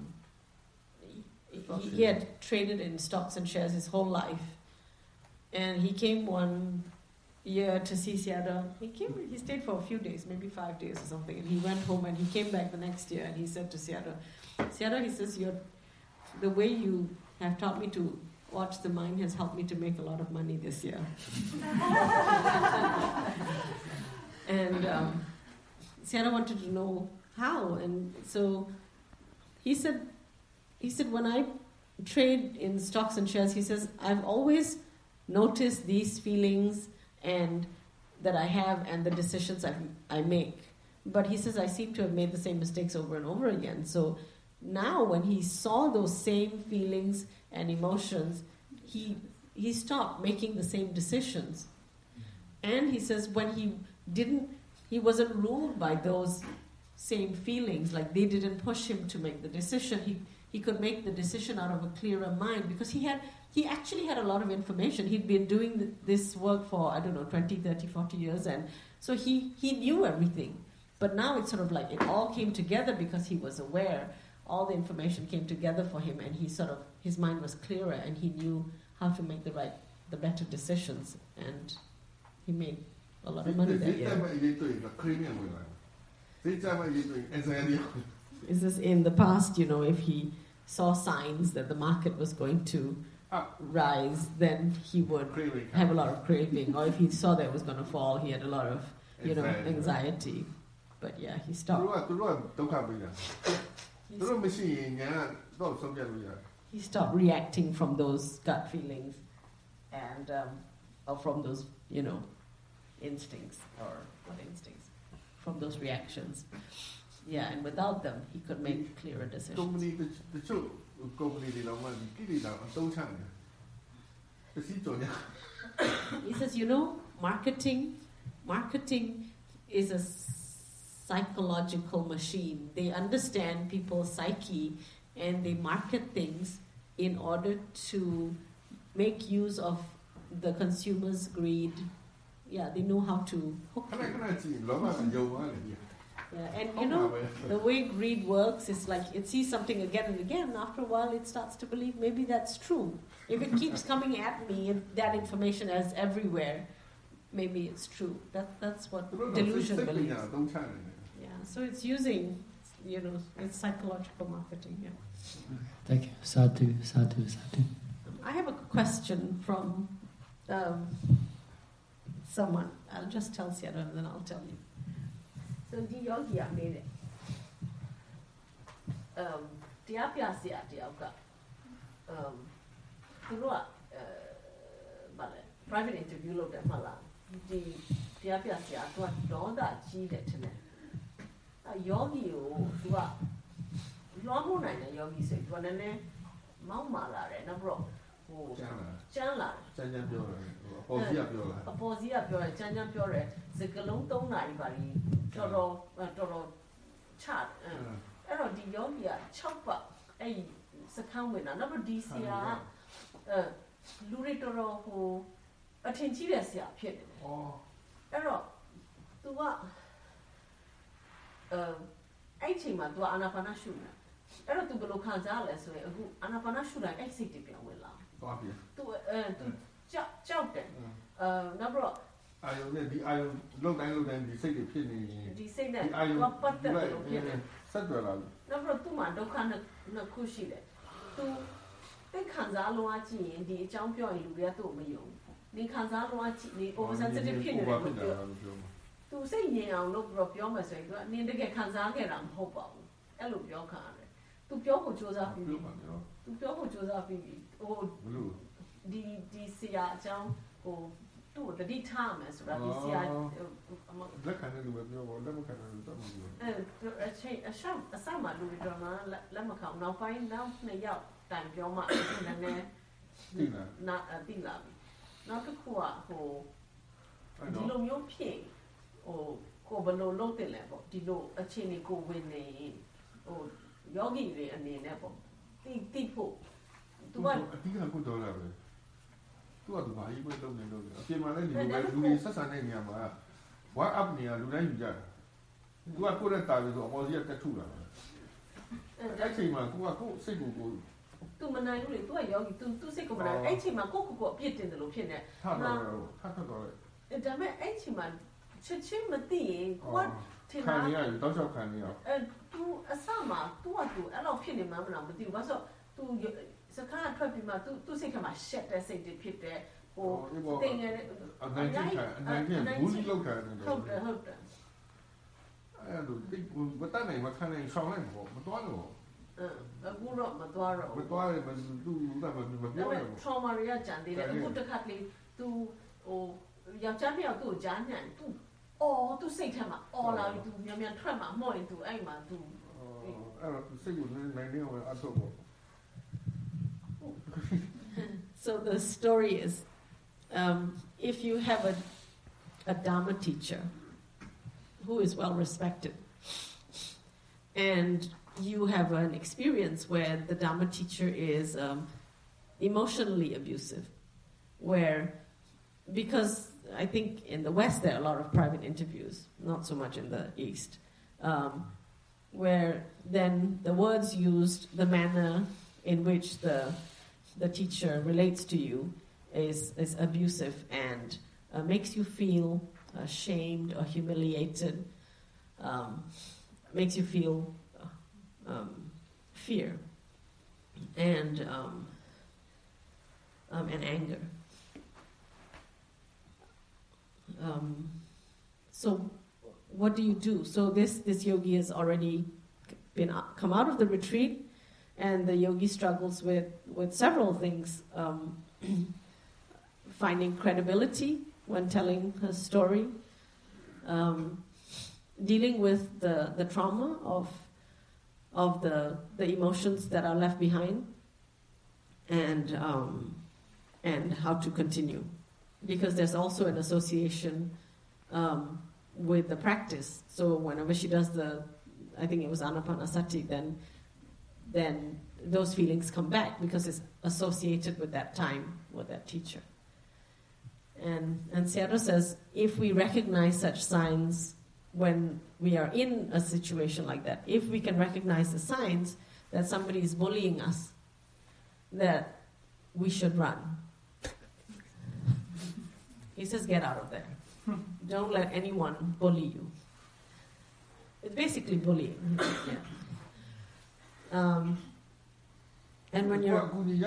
C: he, he had traded in stocks and shares his whole life, and he came one year to see Seattle. He came, he stayed for a few days, maybe five days or something, and he went home and he came back the next year and he said to Seattle, Seattle, he says, "You're the way you have taught me to watch the mind has helped me to make a lot of money this year." And um, Seattle wanted to know how, and so he said, he said, when I trade in stocks and shares, he says, I've always noticed these feelings and that I have and the decisions I, I make. But he says, I seem to have made the same mistakes over and over again. So now when he saw those same feelings and emotions, he he stopped making the same decisions. And he says when he didn't, he wasn't ruled by those same feelings, like they didn't push him to make the decision. He he could make the decision out of a clearer mind because he had he actually had a lot of information. He'd been doing this work for, I don't know, twenty, thirty, forty years, and so he, he knew everything. But now it's sort of like it all came together because he was aware. All the information came together for him, and he sort of, his mind was clearer, and he knew how to make the right, the better decisions, and he made a lot of money that year. Is this in the past, you know, if he saw signs that the market was going to rise, then he would have a lot of craving. Or if he saw that it was going to fall, he had a lot of, you know, anxiety. But yeah, he stopped. He stopped reacting from those gut feelings and um, or from those, you know, instincts or what instincts, from those reactions. Yeah, and without them, he could make clearer decisions. He says, you know, marketing, marketing is a psychological machine. They understand people's psyche and they market things in order to make use of the consumer's greed. Yeah, they know how to hook you. Yeah, and you know, the way greed works is like it sees something again and again, and after a while it starts to believe maybe that's true. If it keeps coming at me, and that information is everywhere, maybe it's true. That That's what delusion believes. Yeah, so it's using, you know, it's psychological marketing, yeah.
H: Thank you. Sadhu, sadhu, sadhu.
C: I have a question from um, someone. I'll just tell Sierra and then I'll tell you.
G: So the yogi are made it. Um, the apia sia the oka. Um, through private interview look at Mala. The the apia sia to a donda cheat it. A yogi to a long night a yogi said one and then Mount Mala and a bro. Chandler. A posy up your Chandler Pure, the Galong don't night, buddy. Toro, Toro, chat. Error the yogia, chop up a second winner, number D C R, Luritoro who attentively appeared. Error, to what? Eighteen months to Anapana Shuna. Error to Golo Canzales, who Anapana Shuna exited Willa. To to jump them. Number I the I look I look and say the penny. The say that what but the Saturday. Number two man don't kind of no cushy. To they can't allow the champion in Luria to me. They can't allow the oversensitive penny. To say, yeah, look, rock your message, need to get Kanzaka and hope out. I look your car. To Pio Joseph, to Pio Joseph, oh, the D C R Jam or two, the D time as well. D C R, that kind of a change, a sham, a summer, Louis Drama, Lamacam, now find now, Nayao, time your mark, and then not a Dilla. Not a Kua who Dilo your pig or go below low level, Dilo a chain go win a or yogi and a level. People. To what? I think I could do that. To what do I even don't know? I feel my lady, you need such a name. What up near Lunaja? Do I put a time to all the tattoo? Actually, my go say go. To Manai, to a yogi, to say, actually, my cocoa pit in the location. It damn eighty man. Chimati, what? Tania, you don't have Tania. And to a summer, to what do a lot of penny mamma, but you was to so can't try to to say come a shed, I say the pit there or thing and a nineteen look at it. Hope the hope. I don't think what that name, what kind of song for Madonna? A good up Madonna, Madonna, but do that. Trauma reaction, they put the cutly to or young champion to Jan and to. Oh, to say him, all out to Yamian Trema, more into Ayman to. So the story is um, if you have a, a Dharma teacher who is well respected, and you have an experience where the Dharma teacher is um, emotionally abusive, where because I think in the West there are a lot of private interviews, not so much in the East, um, where then the words used, the manner in which the the teacher relates to you is, is abusive and uh, makes you feel ashamed or humiliated, um, makes you feel um, fear and um, um, and anger. Um, so, what do you do? So this this yogi has already been come out of the retreat, and the yogi struggles with with several things. Um, finding credibility when telling her story, um, dealing with the, the trauma of of the the emotions that are left behind, and um, and how to continue, because there's also an association um, with the practice. So whenever she does the, I think it was Anapanasati, then then those feelings come back because it's associated with that time with that teacher. And and Sayadaw says, if we recognize such signs when we are in a situation like that, if we can recognize the signs that somebody is bullying us, that we should run. He says, get out of there. Don't let anyone bully you. It's basically bullying. Yeah. Um, and when you're...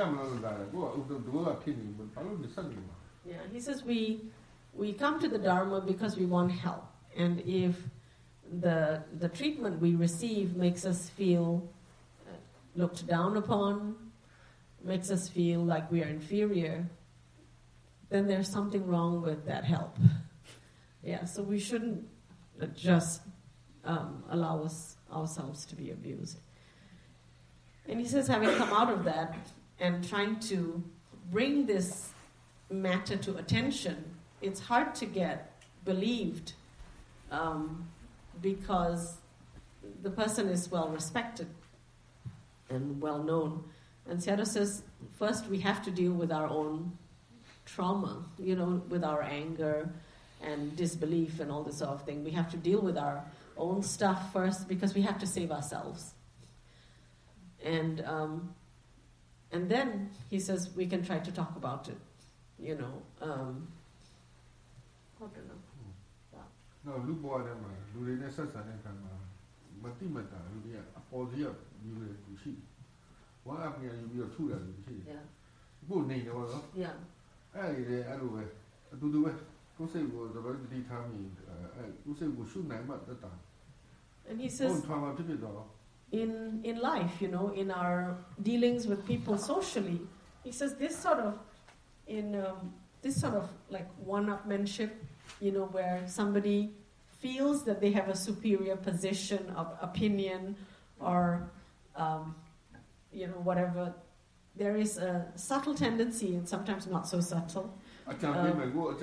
G: Yeah, he says we we come to the Dharma because we want help. And if the the treatment we receive makes us feel uh, looked down upon, makes us feel like we are inferior, then there's something wrong with that help. Yeah, so we shouldn't just um, allow us ourselves to be abused. And he says, having come out of that and trying to bring this matter to attention, it's hard to get believed um, because the person is well respected and well known. And Sayadaw says, first we have to deal with our own trauma, you know, with our anger and disbelief and all this sort of thing. We have to deal with our own stuff first because we have to save ourselves. And um, and then he says we can try to talk about it. You know, um, I don't know.
D: No, look boy, them man. Do they necessarily can man? Matimata, you be a pause here. You will see. One up here, you be a two.
G: Yeah.
D: Good name,
G: yeah.
D: I did. I do it. I do do it. Who say was the very determined? Who say we should name at the time?
G: And he says, in in life, you know, in our dealings with people socially, he says this sort of in um, this sort of like one-upmanship, you know, where somebody feels that they have a superior position of opinion or, um, you know, whatever. There is a subtle tendency, and sometimes not so subtle. Um,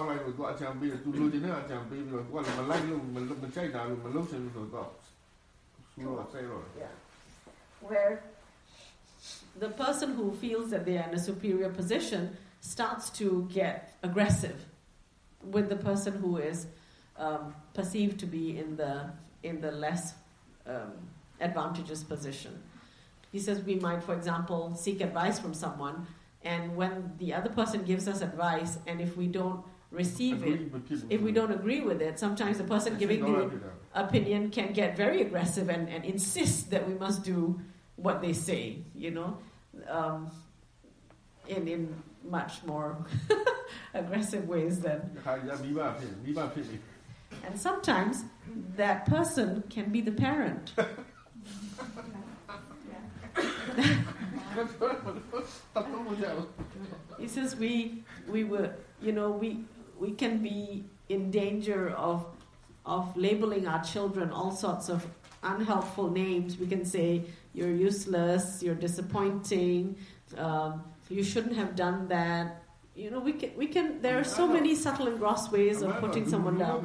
G: yeah. Where the person who feels that they are in a superior position starts to get aggressive with the person who is um, perceived to be in the in the less um, advantageous position. He says we might, for example, seek advice from someone, and when the other person gives us advice, and if we don't receive it, if we don't agree with it, sometimes the person giving the opinion can get very aggressive and, and insist that we must do what they say, you know, um, in in much more aggressive ways than. And sometimes that person can be the parent. He says we we were you know we we can be in danger of of labeling our children all sorts of unhelpful names. We can say you're useless, you're disappointing, um, you shouldn't have done that. You know, we can we can. There are so many subtle and gross ways of putting someone down.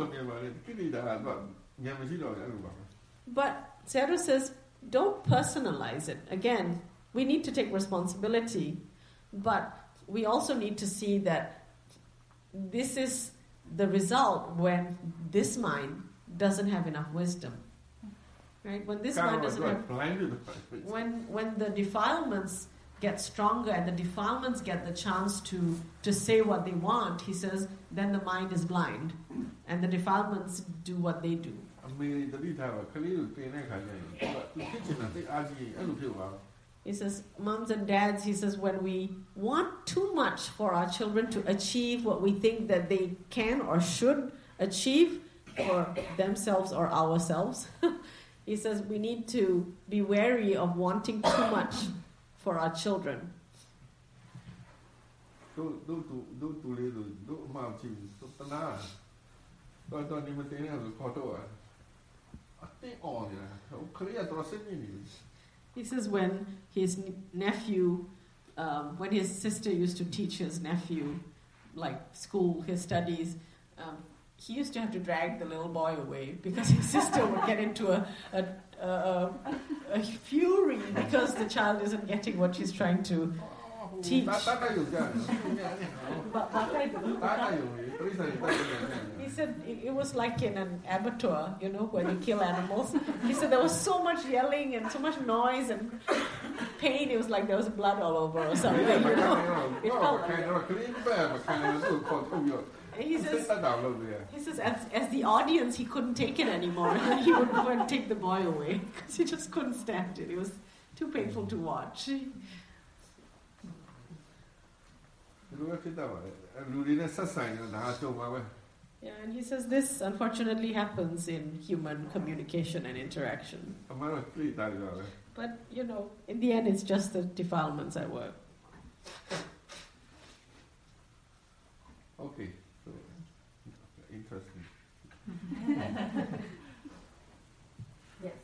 G: But Sayadaw says, don't personalize it. Again, we need to take responsibility, but we also need to see that this is the result when this mind doesn't have enough wisdom. Right? When this mind doesn't have... When, when the defilements get stronger and the defilements get the chance to, to say what they want, he says, then the mind is blind and the defilements do what they do.
C: He says, moms and dads, he says, when we want too much for our children to achieve what we think that they can or should achieve for themselves or ourselves, he says we need to be wary of wanting too much for our children. He says when his nephew, um, when his sister used to teach his nephew, like school, his studies, um, he used to have to drag the little boy away because his sister would get into a, a, a, a fury because the child isn't getting what she's trying to teach. He said it, it was like in an abattoir, you know, where they kill animals. He said there was so much yelling and so much noise and pain. It was like there was blood all over or something. You know? It felt like He says, he says as, as the audience, he couldn't take it anymore. And then he would go and take the boy away because he just couldn't stand it. It was too painful to watch. Yeah, and he says this unfortunately happens in human communication and interaction. But, you know, in the end, it's just the defilements at work.
D: Okay. Interesting.
C: Yes.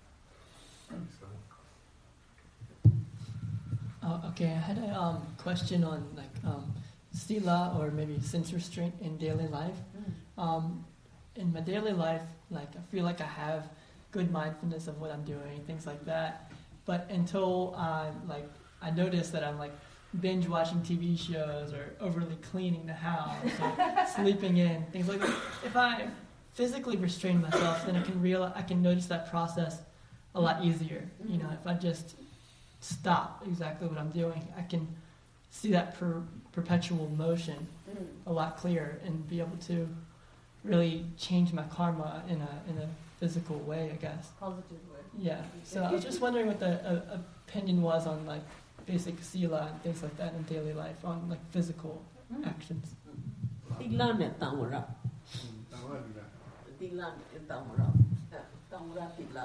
I: Uh, okay, I had a um, question on like um, sila or maybe sense restraint in daily life. Mm. Um, in my daily life, like I feel like I have good mindfulness of what I'm doing, things like that. But until I'm like, I notice that I'm like binge watching T V shows or overly cleaning the house or sleeping in, things like that. If I physically restrain myself, then I can realize, I can notice that process a lot easier. You know, if I just stop exactly what I'm doing, I can see that per, perpetual motion a lot clearer and be able to really change my karma in a in a physical way, I guess.
C: Positive way.
I: Yeah. So I was just wondering what the uh, opinion was on like basic sila and things like that in daily life, on like physical mm. actions.
C: Tila ne tamura. Tila ne tamura. Tamura tila.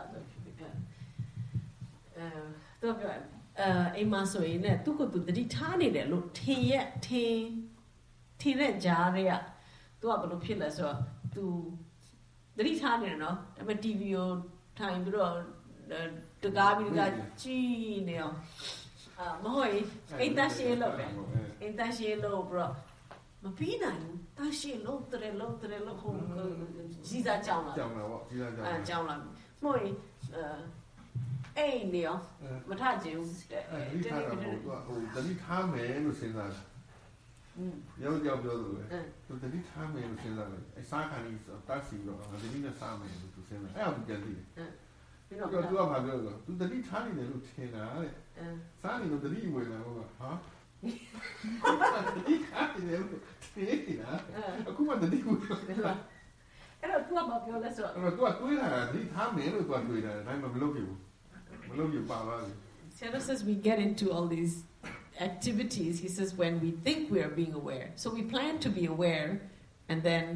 C: Uh, သူပြောအဲအိမ်မှာဆိုရင်ねသူ့ကိုသူတတိထားနေတယ်လို့ထင်ရက်ထင်ထင်တဲ့ကြားတွေကသူကဘယ်လိုဖြစ်လဲဆိုတော့သူတတိထားနေတယ်နော်ဒါပေမဲ့ T V ကိုထိုင်ပြီးတော့တကားပြီးတကားကြည့်နေအောင်အာမဟုတ်ရင်အိမ်သားရှင်းလို့တယ်အိမ်သားရှင်းလို့ပြီးတော့မပြီးနိုင်ဘူးသားရှင်းလို့တရလို့တရလို့ဟိုကြီးစားကြောင်းလာကြောင်းလာပေါ့ကြီးစားကြောင်းအဲကြောင်းလာမဟုတ်ရင်အဲအိမ်နေရောမထချင်ဘူးအဲဒီထားတော့ဟိုဟိုတတိထားမယ်လို့စဉ်းစားတယ်อืมရောကြောက်ပြောလို့လေသူတတိထားမယ်လို့စဉ်းစားတယ်အဲစားခံနေဆိုတက်စီတော့တတိနဲ့စားမယ်လို့သူစဉ်းစားအဲ့အောင်ပြန်သိတယ်ပြီးတော့သူကဘာပြောလဲသူတတိထားနေတယ်လို့ထင်တာတဲ့စားနေလို့တတိဝင်လာတော့ဟာတတိထားနေတယ်လို့ထင်နေတာအခုမှတတိဝင်လာအဲ့တော့သူကဘာပြောလဲဆိုတော့သူကတွေးတာတတိထားမယ်လို့သူကတွေးတာဒါမှမလုပ်ဖြစ်ဘူးမလုပ်ရပါဘူး Sarah says we get into all these activities, he says, when we think we are being aware. So we plan to be aware, and then...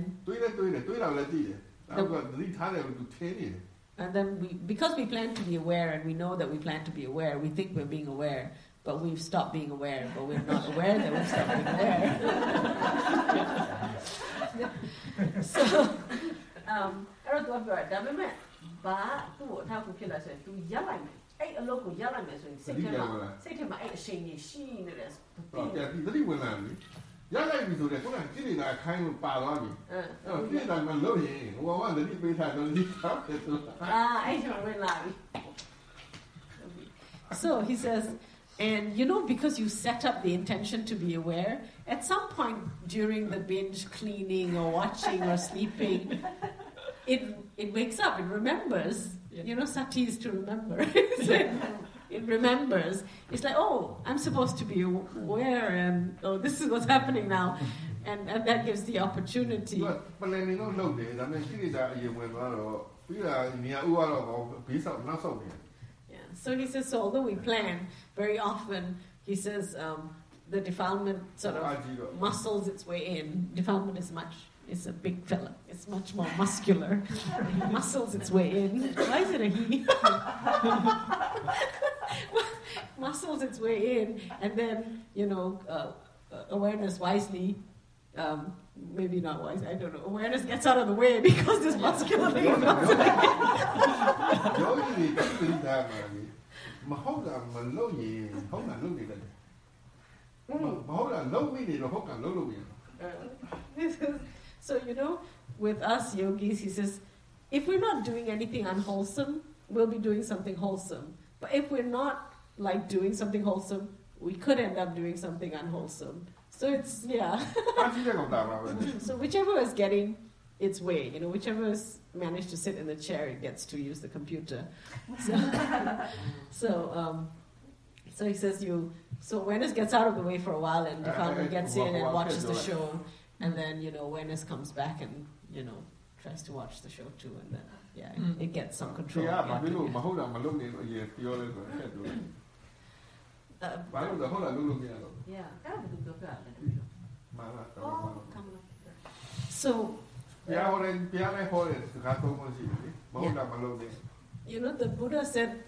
C: And then we, because we plan to be aware, and we know that we plan to be aware, we think we're being aware, but we've stopped being aware, but we're not aware that we've stopped being aware. So, um, I don't know if you're right, but tu ta ku phit la so tu yat lai mai ai a lok ko yat lai mai so yin sait the ma sait the ma ai a shin ni shi ne le to ya ti thati wen la ni yat lai bi so de ko na ki ni da khai lo pa lwa bi eh ki ni da ma lo yin ho wa thati pe tha so ni ta so ah ai so wen la bi so he says, and you know, because you set up the intention to be aware, at some point during the binge cleaning or watching or sleeping, it it wakes up, it remembers. Yeah. You know, sati is to remember. It remembers. It's like, oh, I'm supposed to be aware, and oh, this is what's happening now, and and that gives the opportunity. But but then you know, no, I mean, she did that. You went out Yeah. So he says, so although we plan, very often he says um, the defilement sort of muscles its way in. Defilement is much, it's a big fella. It's much more muscular. It muscles its way in. Why is it a he? Muscles its way in, and then, you know, uh, awareness wisely, um, maybe not wise, I don't know, awareness gets out of the way because this muscular thing is not So, you know, with us yogis, he says, if we're not doing anything unwholesome, we'll be doing something wholesome. But if we're not like doing something wholesome, we could end up doing something unwholesome. So it's, yeah. So whichever is getting its way, you know, whichever has managed to sit in the chair, it gets to use the computer. So, so, um, so he says you, so awareness gets out of the way for a while and defilement gets in and watches the show. And then, you know, awareness comes back and, you know, tries to watch the show too. And then, yeah, mm. it gets some control. Yeah, uh, yeah. So, uh, you know, the Buddha said,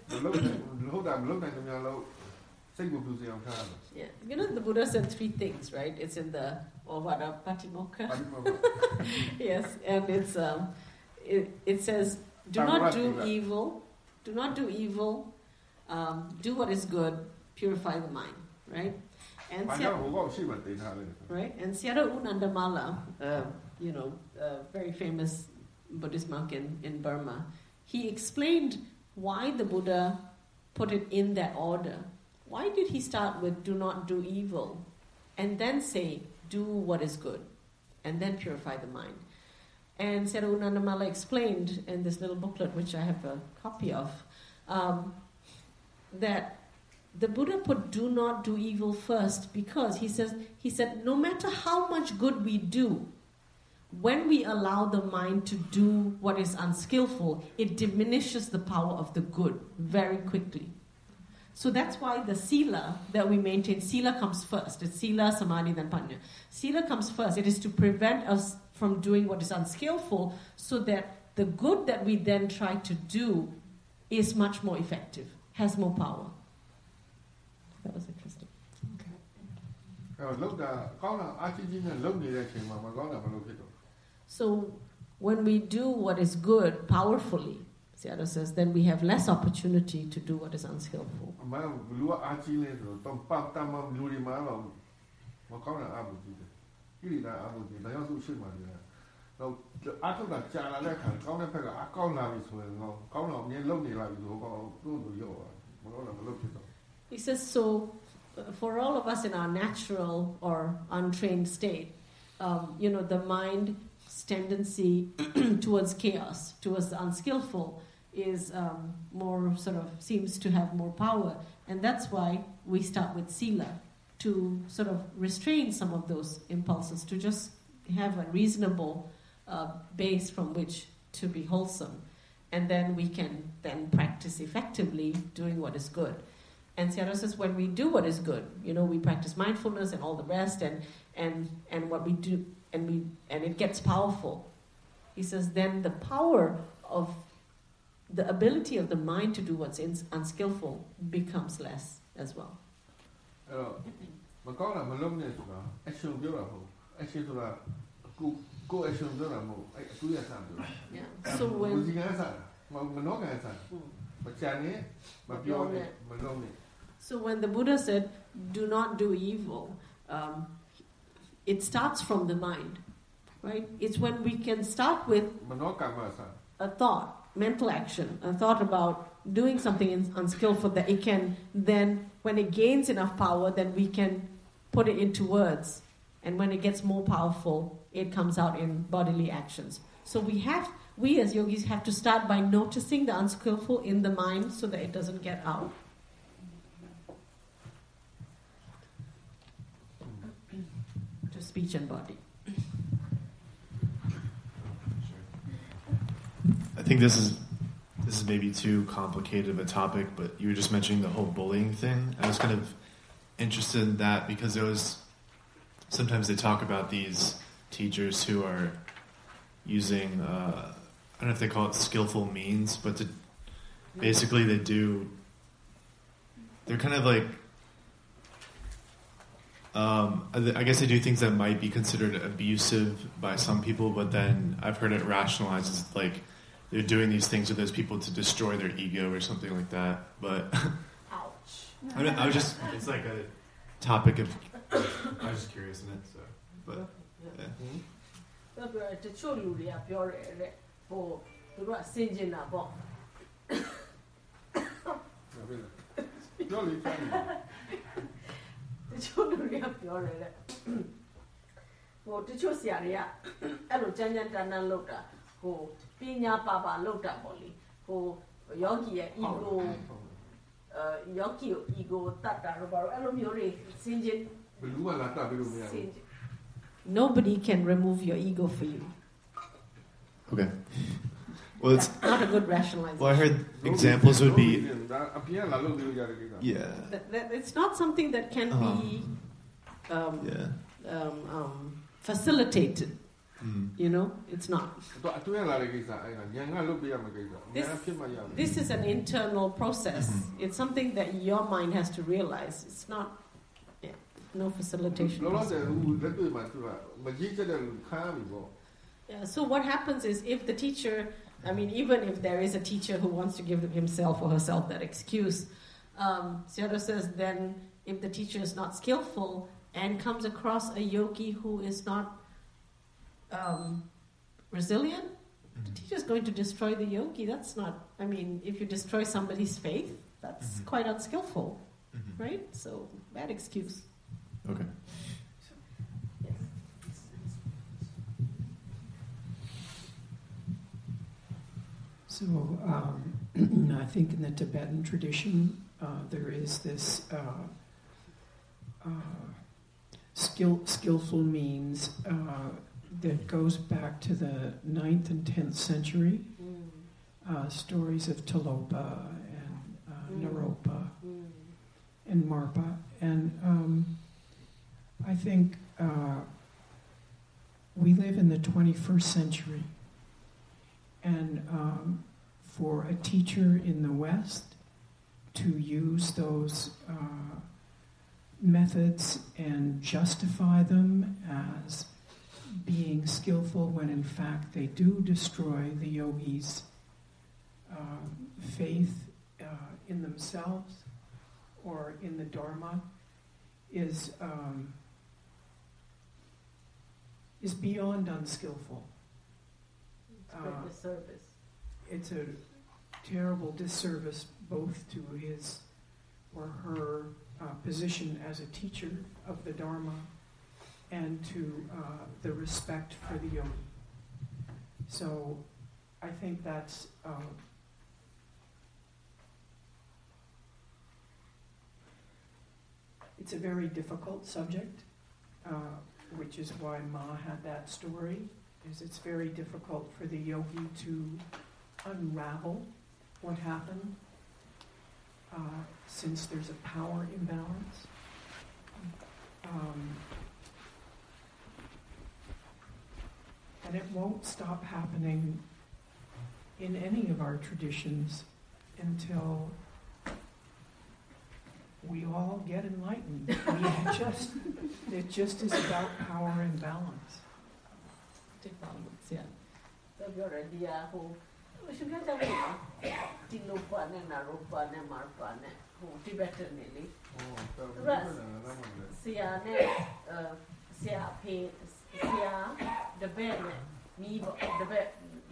C: yeah, you know, the Buddha said three things, right? It's in the Ovada Patimokkha. Yes, and it's um, it, it says, do not do evil, do not do evil, um, do what is good, purify the mind, right? And right, and Sayadaw U Nandamala, uh, you know, a very famous Buddhist monk in, in Burma, he explained why the Buddha put it in that order. Why did he start with do not do evil and then say do what is good and then purify the mind? And Sayadaw U Nandamala explained in this little booklet, which I have a copy of, um, that the Buddha put do not do evil first because he says he said no matter how much good we do, when we allow the mind to do what is unskillful, it diminishes the power of the good very quickly. So that's why the sila that we maintain, sila comes first. It's sila, samadhi, then panya. Sila comes first. It is to prevent us from doing what is unskillful so that the good that we then try to do is much more effective, has more power. That was interesting. Okay. So when we do what is good powerfully, Sayadaw says, then we have less opportunity to do what is unskillful. He says, so uh, for all of us in our natural or untrained state, um, you know, the mind's tendency towards chaos, towards the unskillful, is um, more sort of seems to have more power, and that's why we start with sila to sort of restrain some of those impulses, to just have a reasonable uh, base from which to be wholesome, and then we can then practice effectively doing what is good. And Sayadaw says when we do what is good, you know, we practice mindfulness and all the rest, and and and what we do, and we and it gets powerful. He says then the power of the ability of the mind to do what's ins- unskillful becomes less as well. Yeah. So when So when the Buddha said, do not do evil, um, it starts from the mind, right? It's when we can start with a thought, mental action, a thought about doing something unskillful, that it can then, when it gains enough power, then we can put it into words. And when it gets more powerful, it comes out in bodily actions. So we have, we as yogis have to start by noticing the unskillful in the mind so that it doesn't get out. To speech and body.
J: I think this is this is maybe too complicated of a topic, but you were just mentioning the whole bullying thing. I was kind of interested in that because there was sometimes they talk about these teachers who are using uh, I don't know if they call it skillful means, but to, basically they do. They're kind of like. Um, I guess they do things that might be considered abusive by some people, but then I've heard it rationalized as like they're doing these things with those people to destroy their ego or something like that. But
C: ouch.
J: I, mean, I was just, it's like a topic of, I was just curious in it, so, but, yeah.
C: Mm-hmm. တချို့လူတွေကပြောတယ်လေဟိုတချို့ဆရာတွေကအဲ့လိုကြမ်းကြမ်းတမ်းတမ်းလုပ်တာဟိုပညာပါပါလုပ်တာပေါ့လေဟိုယောဂီရဲ့ ego အဲယောဂီရဲ့ ego တတ်တာတော့ဘာလို့အဲ့လိုမျိုးတွေစင်ကျင်ဘယ်လိုမှလာတတ်ပြီးလို့မရဘူး Nobody can remove your ego for you.
J: Okay. Well, it's
C: not a good rationalization.
J: Well, I heard examples would be. Yeah.
C: That, that, it's not something that can uh-huh. be um,
J: yeah.
C: um, um, facilitated.
J: Mm.
C: You know, it's not. This, this is an internal process. Mm-hmm. It's something that your mind has to realize. It's not. Yeah, no facilitation. Yeah, so what happens is if the teacher. I mean, even if there is a teacher who wants to give himself or herself that excuse, um, Sayadaw says then if the teacher is not skillful and comes across a yogi who is not um, resilient, mm-hmm. the teacher is going to destroy the yogi. That's not, I mean, if you destroy somebody's faith, that's mm-hmm. quite unskillful, mm-hmm. right? So, bad excuse.
J: Okay.
K: So um, I think in the Tibetan tradition uh, there is this uh, uh, skill, skillful means uh, that goes back to the ninth and tenth century. Mm. Uh, stories of Tilopa and uh, mm. Naropa mm. and Marpa. And um, I think uh, we live in the twenty-first century. And um, for a teacher in the West to use those uh, methods and justify them as being skillful when in fact they do destroy the yogi's uh, faith uh, in themselves or in the Dharma is um, is beyond unskillful.
C: Uh, disservice.
K: It's a terrible disservice both to his or her uh, position as a teacher of the Dharma and to uh, the respect for the yogi. So I think that's uh, it's a very difficult subject, uh, which is why Ma had that story. Is it's very difficult for the yogi to unravel what happened uh, since there's a power imbalance. Um, and it won't stop happening in any of our traditions until we all get enlightened. We just, it just is about power and balance.
C: Balance, yeah. So you're ready, who we should get away. Tilopa and Naropa and Marpa and who Tibetan nearly. Sia, Sia, Sia, the bed, me, the bed,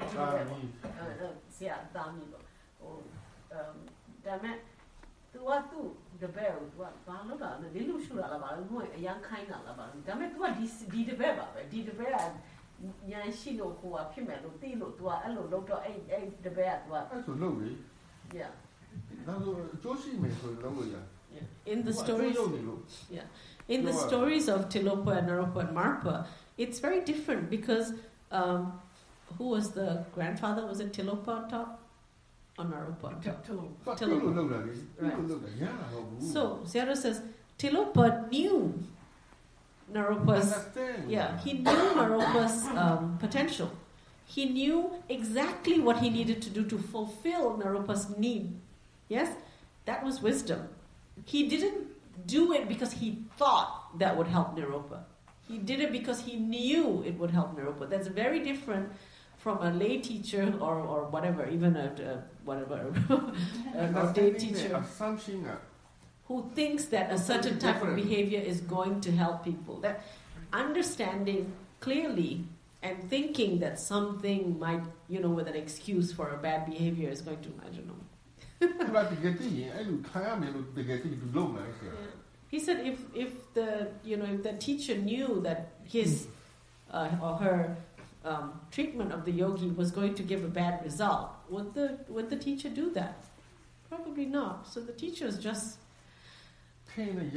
C: Sia, Damibo. Oh, um, damn it. To what to the bear, what Baloga, the Dilushura, a young kind of about. Damn it, what did the bear, did the bear. Yanshino who are Pimelo, Tilo, to a Loto, eight, the bear.
D: That's a lowy.
C: Yeah.
D: Joshi makes a lowy.
C: In the stories, yeah, in the stories of Tilopa and Naropa and Marpa, it's very different because um, who was the grandfather? Was it Tilopa on top? Or Naropa on top?
D: Tilopa.
C: Tilopa. Right. So Sayadaw says, Tilopa knew Naropa's, yeah, he knew Naropa's um, potential. He knew exactly what he needed to do to fulfill Naropa's need. Yes? That was wisdom. He didn't do it because he thought that would help Naropa. He did it because he knew it would help Naropa. That's very different from a lay teacher or, or whatever, even a, a whatever, a day teacher who thinks that a certain type of behavior is going to help people. That understanding clearly and thinking that something might, you know, with an excuse for a bad behavior is going to, I don't know. Yeah. He said if, if the, you know, if the teacher knew that his uh, or her um, treatment of the yogi was going to give a bad result, would the would the teacher do that? Probably not. So the teacher is just kind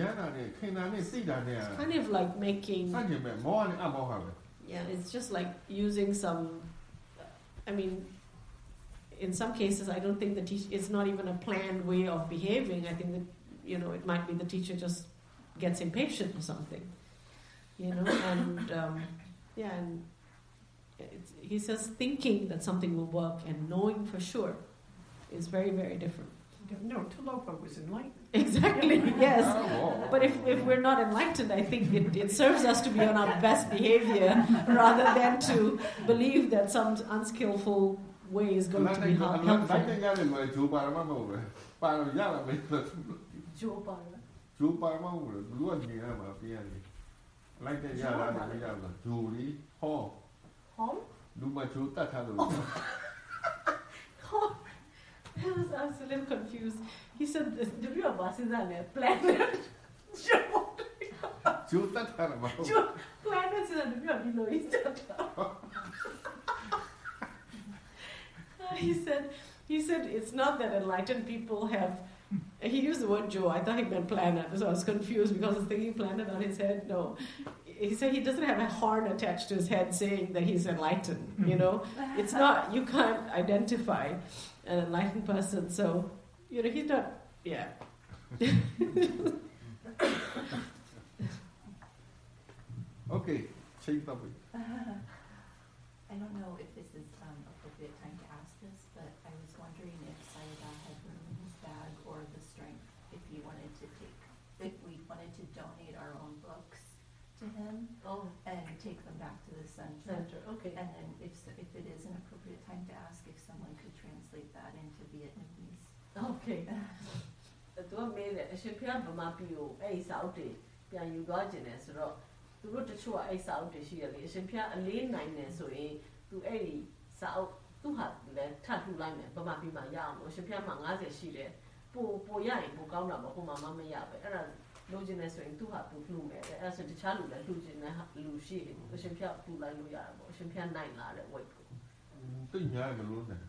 C: of like making, yeah, it's just like using some, I mean, in some cases I don't think the teacher, it's not even a planned way of behaving. I think that, you know, it might be the teacher just gets impatient or something, you know, and um, yeah, and it's, he says thinking that something will work and knowing for sure is very, very different.
K: No, Tilopa was enlightened.
C: Exactly, yes. But if, if we're not enlightened, I think it, it serves us to be on our best behavior rather than to believe that some unskillful way is going to be helpful. I was, I was a little confused. He said, the real boss is on a planet. Planets is on the real below each other. He said, he said it's not that enlightened people have, he used the word Joe, I thought he meant planet, so I was confused because I was thinking planet on his head. No. He said he doesn't have a horn attached to his head saying that he's enlightened, you know. It's not, you can't identify an enlightened person, so, you know, he's not, yeah.
D: Okay, change topic.
L: I don't know if this is um, appropriate time to ask this, but I was wondering if Sayadaw had room in his bag or the strength if he wanted to take, if we wanted to donate our own books to him
C: oh.
L: and take them back to the center.
C: Center, okay.
L: And then if if it is an appropriate time to ask if someone could translate that into Vietnamese.
C: Okay. သူကမေးတယ်အရှင်ဖျားဗမာပြည်ကိုအဲ့စာအုပ်တွေပြန်ယူသွားခြင်းနဲ့ဆိုတော့သူတို့တချို့ကအဲ့စာအုပ်တွေရှိရလေအရှင်ဖျားအလေးနိုင်နေဆိုရင်သူအဲ့ဒီစာအုပ်သူဟာလည်းထပ်ထူလိုက်မယ်ဗမာပြည်မှာရအောင်လို့အရှင်ဖျားမှာninetyရှိတယ်ပိုပိုရရင်ပိုကောင်းတာပေါ့ဟိုမှာမမရပဲအဲ့ဒါလိုချင်နေဆိုရင်သူဟာသူလှူမယ်အဲ့ဒါဆိုတခြားလူလည်းလှူချင်တဲ့လူရှိတယ်အရှင်ဖျားလှူလိုက်လို့ရတာပေါ့အရှင်ဖျားနိုင်လာတဲ့ weight ကို
D: သိညာမလို့နဲ့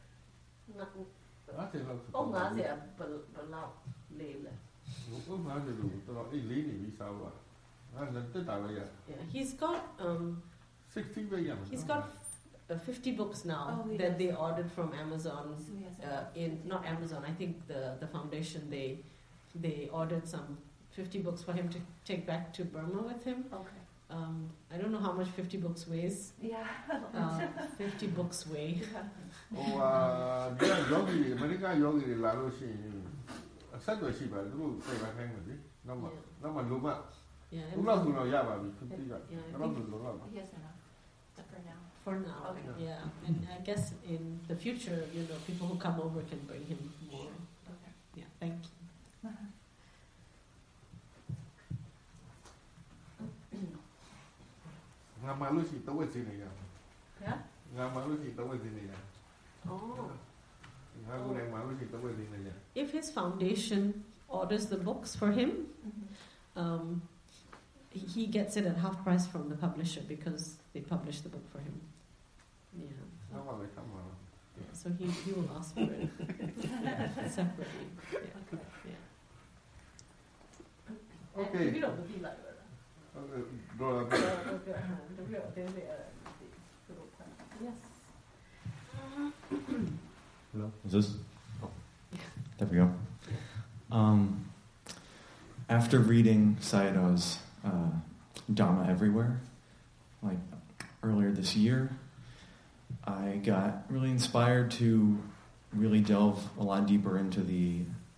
D: အဲ့ဒါလောက်
C: ပုံninetyဘယ်ဘယ်လောက်လေးလဲ
D: ပုံninetyလို့တော့အဲ့လေးနေပြီးစားပါအဲ့ဒါတက်တာပဲရ
C: Yeah, he's got um
D: sixtyပဲရမှာ
C: He's got uh, fifty books now oh, that they ordered from Amazon uh, in not Amazon I think the the foundation they they ordered some fifty books for him to take back to Burma with him.
L: Okay.
C: Um, I don't know how much fifty books weighs.
L: Yeah.
C: uh, fifty books weigh.
D: Oh, uh, yeah, yogi, American yogi, la lo shi. Set to shi ba, lu sai ba kai ma. No ma, no ma lu ma.
C: Yeah.
D: Lu la lu la ya ba bi, fifty ba. No lu lu la.
L: Yes enough. For now.
C: For now.
L: Okay.
C: Yeah. And I guess in the future, you know, people who come over can bring him more.
L: Okay.
C: Yeah, thank you.
L: Uh-huh.
D: Nga ma lu shi to we sin ya.
C: Yeah?
D: Nga ma lu shi to we sin ya.
C: Oh.
D: Nga gu le ma lu shi to we sin ya.
C: If his foundation orders the books for him,
L: mm-hmm.
C: um, he gets it at half price from the publisher because they publish the book for him. Yeah.
D: Come on, come on.
C: Yeah, so he, he will ask for it separately. Yeah. Yeah.
D: Okay.
C: Okay.
D: Okay.
C: Yes.
M: Is this? Oh, there we go. Um, after reading Sayadaw's uh, Dhamma Everywhere, like earlier this year, I got really inspired to really delve a lot deeper into the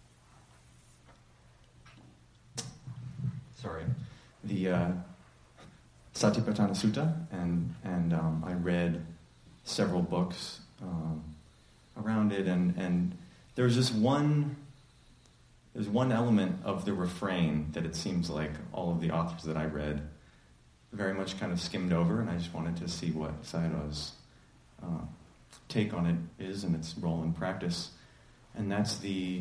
M: sorry, the uh, Satipatthana Sutta, and and um, I read several books um, around it, and and there's this one there's one element of the refrain that it seems like all of the authors that I read very much kind of skimmed over, and I just wanted to see what Sayadaw's uh, take on it is and its role in practice, and that's the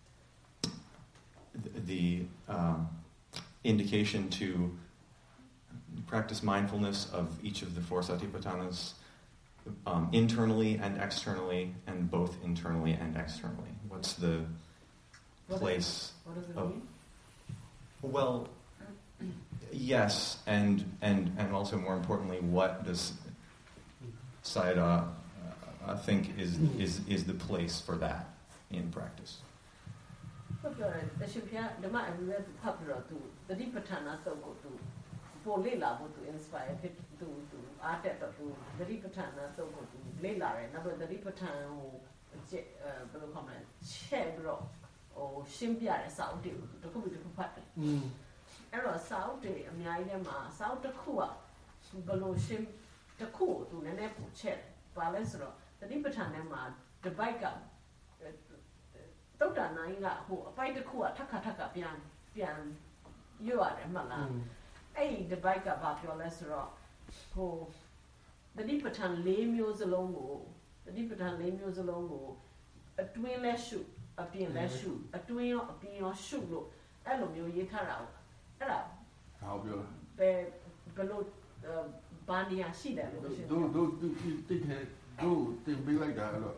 M: the um, indication to practice mindfulness of each of the four satipatthanas, um, internally and externally, and both internally and externally. What's the
C: what
M: place?
C: What does it
M: of,
C: mean?
M: Well, yes, and and and also more importantly, what does Sayadaw uh, think is is is the place for that in practice?
C: ဟုတ်ပြောတယ်တရှင်ဖျားဓမ္မအပြီးပဲဖတ်ပြီးတော့သူတတိပဋ္ဌာနာသုတ်ကိုသူပို့လေ့လာဖို့သူ inspire ဖြစ်သူသူအားတက်တော့သူတတိပဋ္ဌာနာသုတ်ကိုသူလေ့လာတယ်နောက်ပြီးတတိပဋ္ဌာန်ကိုအဲဘယ်လိုခေါ်မလဲချက်ပြီးတော့ဟိုရှင်းပြတဲ့စာအုပ်တွေကိုတခုပြီးတခုဖတ်တယ်อืมအဲ့တော့စာအုပ်တွေအများကြီးထဲမှာစာအုပ်တစ်ခုကဘယ်လိုရှင်းတစ်ခုကိုသူနည်းနည်းပို့ချက်ပါလဲဆိုတော့တတိပဋ္ဌာန်ထဲမှာဒီဘိုက်ကတုတ်တန်နိုင်ကဟိုအပိုက်တစ်ခုကထက်ခါထက်ကပြန်ပြန်ရွတ်ရတယ်မှတ်လားအဲ့ဒီဒီဘိုက်ကဘာပြောလဲဆိုတော့ဟိုတတိပဋ္ဌာန်၄မျိုးစလုံးကိုတတိပဋ္ဌာန်၄မျိုးစလုံးကိုအတွင်းလဲရှုအပြင်လဲရှုအတွင်းရောအပြင်ရောရှုလို့အဲ့လိုမျိုးရေးထားတာအဲ့ဒါဟောပြောဘယ်ဘယ်လိုဘာနေရာရှိတယ်လို့ရှင်တို့တို့တိတိခဲတို့တင်ပေးလိုက်တာအဲ့လို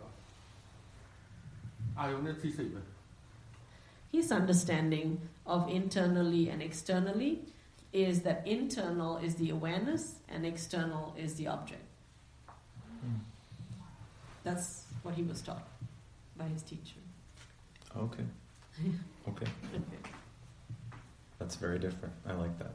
C: His understanding of internally and externally is that internal is the awareness and external is the object. Mm. That's what he was taught by his teacher.
M: Okay. Okay. That's very different. I like that.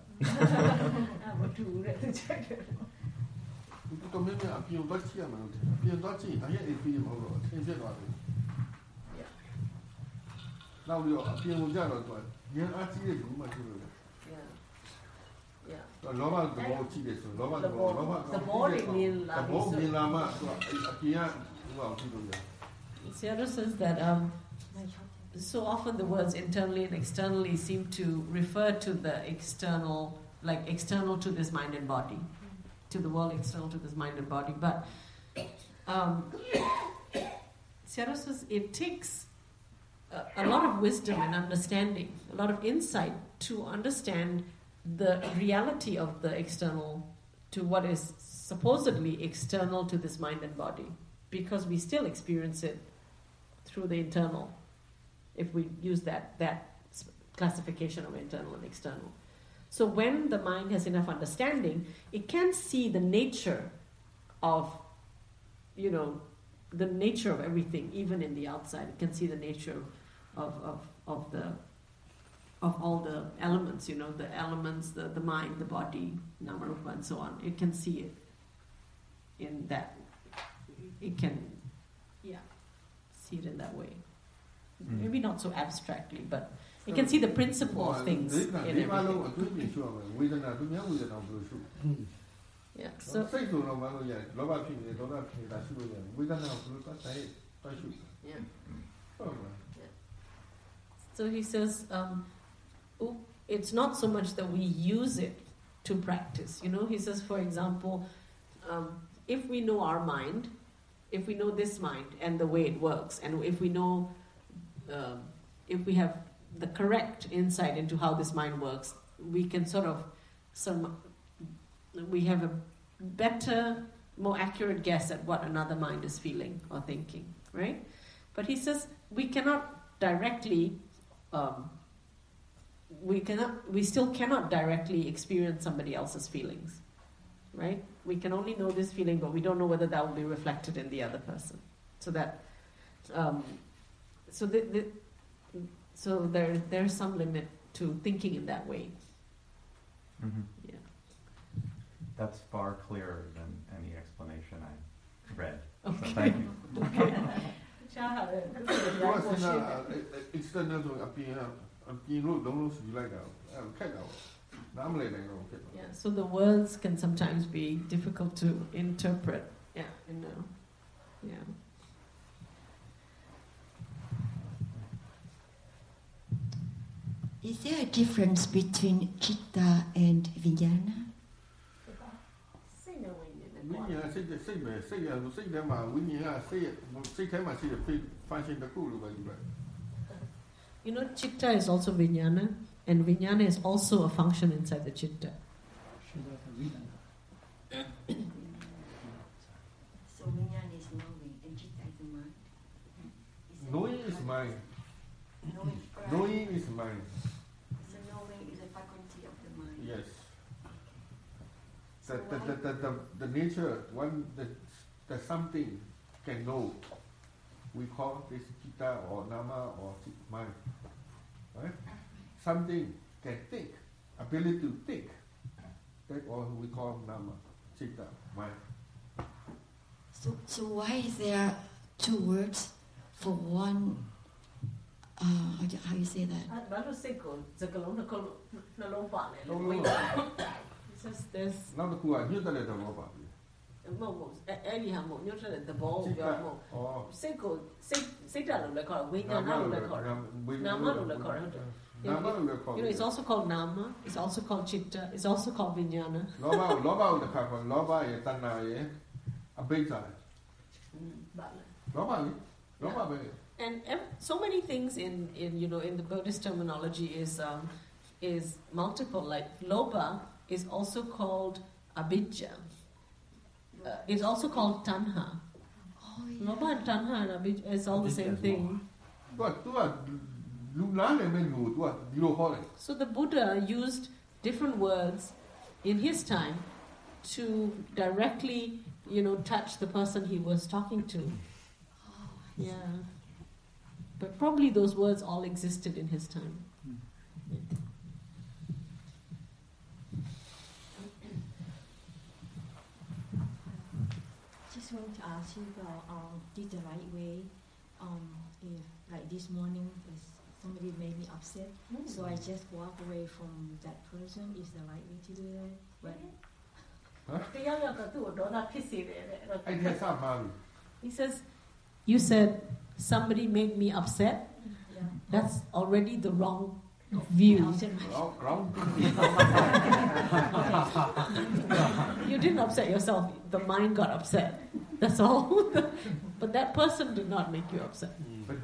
D: Now we are appealing with that, but you are actually a woman to do
C: Yeah. Yeah.
D: The Loma the ball cheated, so Loma the ball,
C: the body mean
D: the ball mean Lama, so appear well to do that.
C: Sayadaw says that um, so often the words internally and externally seem to refer to the external, like external to this mind and body, to the world external to this mind and body. But um, Sayadaw says it takes a lot of wisdom and understanding, a lot of insight to understand the reality of the external to what is supposedly external to this mind and body, because we still experience it through the internal, if we use that that classification of internal and external. So when the mind has enough understanding, it can see the nature of, you know, the nature of everything, even in the outside. It can see the nature of Of, of of the of all the elements, you know, the elements, the, the mind, the body, namarupa, and so on. It can see it in that. It can, yeah, see it in that way. Mm. Maybe not so abstractly, but it can see the principle of things in everything. Yeah. So. Yeah. So he says, um, it's not so much that we use it to practice. You know, he says, for example, um, if we know our mind, if we know this mind and the way it works, and if we know, uh, if we have the correct insight into how this mind works, we can sort of, some, we have a better, more accurate guess at what another mind is feeling or thinking, right? But he says we cannot directly. Um, we cannot. We still cannot directly experience somebody else's feelings, right? We can only know this feeling, but we don't know whether that will be reflected in the other person. So that um, so the, the, so there there's some limit to thinking in that way.
M: Mm-hmm.
C: Yeah.
N: That's far clearer than any explanation I read.
C: Okay.
N: So thank you.
C: Okay.
D: သူကစဉ်းစား external ဆိုအပြင်အပြင်လို့လုံးလုံးစီလိုက်တာအဲ့ခက်တာပေါ့နားမလည်နိုင်တော့ဖြစ်တော့
C: Yeah, so the words can sometimes be difficult to interpret. Yeah, you know. Yeah.
O: Is there a difference between chitta and vijnana?
D: ဝိညာဉ်စိတ်စိတ်ပဲစိတ်ရစိတ်ထဲမှာဝိညာဉ်ကစိတ်စိတ်ထဲမှာရှိတဲ့ function တစ်ခုလိုပဲယူလိုက်
C: You know, chitta is also vijnana, and vijnana is also a function inside the chitta.
O: So vijnana is knowing and chitta is the mind.
D: Knowing is mind.
O: Knowing,
D: knowing is mind.
O: So knowing is a faculty of the mind.
D: Yes. The, the, the, the, the, the nature, one, the, the something can know. We call this chitta or nama or mind. Right? Something can think, ability to think. That's what we call nama, chitta, mind.
O: So, so why is there two words for one? Uh, how, do, how you say that?
C: It's just there's.
D: နောက်တစ်ခုကညွတ်တဲ့သဘောပါပြီ
C: မဟုတ်ဘူးအဲ့ဒီဟာမို့ညွတ်တဲ့သဘောကိုပြောမို့စိတ်ကိုစိတ်စိတ်ဓာတ်လို့လည်းခေါ်ဝိညာဏလို့လည်းခေါ်နာမလို့လည်းခေါ်ဟုတ်တယ်
D: Namaလို့လည်းခေါ်
C: You know, it's also called nama, it's also called chitta, it's also called vijnana.
D: လောဘလောဘကိုတစ်ခါခေါ်လောဘရဲ့တဏှာရဲ့အဘိဓါလောဘလေလောဘပဲ
C: And so many things in, in you know in the Buddhist terminology is um, is multiple. Like loba is also called abijja. Uh, it's also called tanha. Oh, yeah. Loba and tanha and abijja is all the same thing. So the Buddha used different words in his time to directly, you know, touch the person he was talking to. Yeah. But probably those words all existed in his time. Yeah.
P: Just want to ask you about um, did the right way. Um, if, like this morning, is somebody made me upset, mm. so I just walk away from that person. Is the right way to do that? But
D: huh?
C: He says, you said somebody made me upset.
P: Yeah.
C: That's already the wrong view. You didn't upset yourself. The mind got upset. That's all. But that person did not make you upset.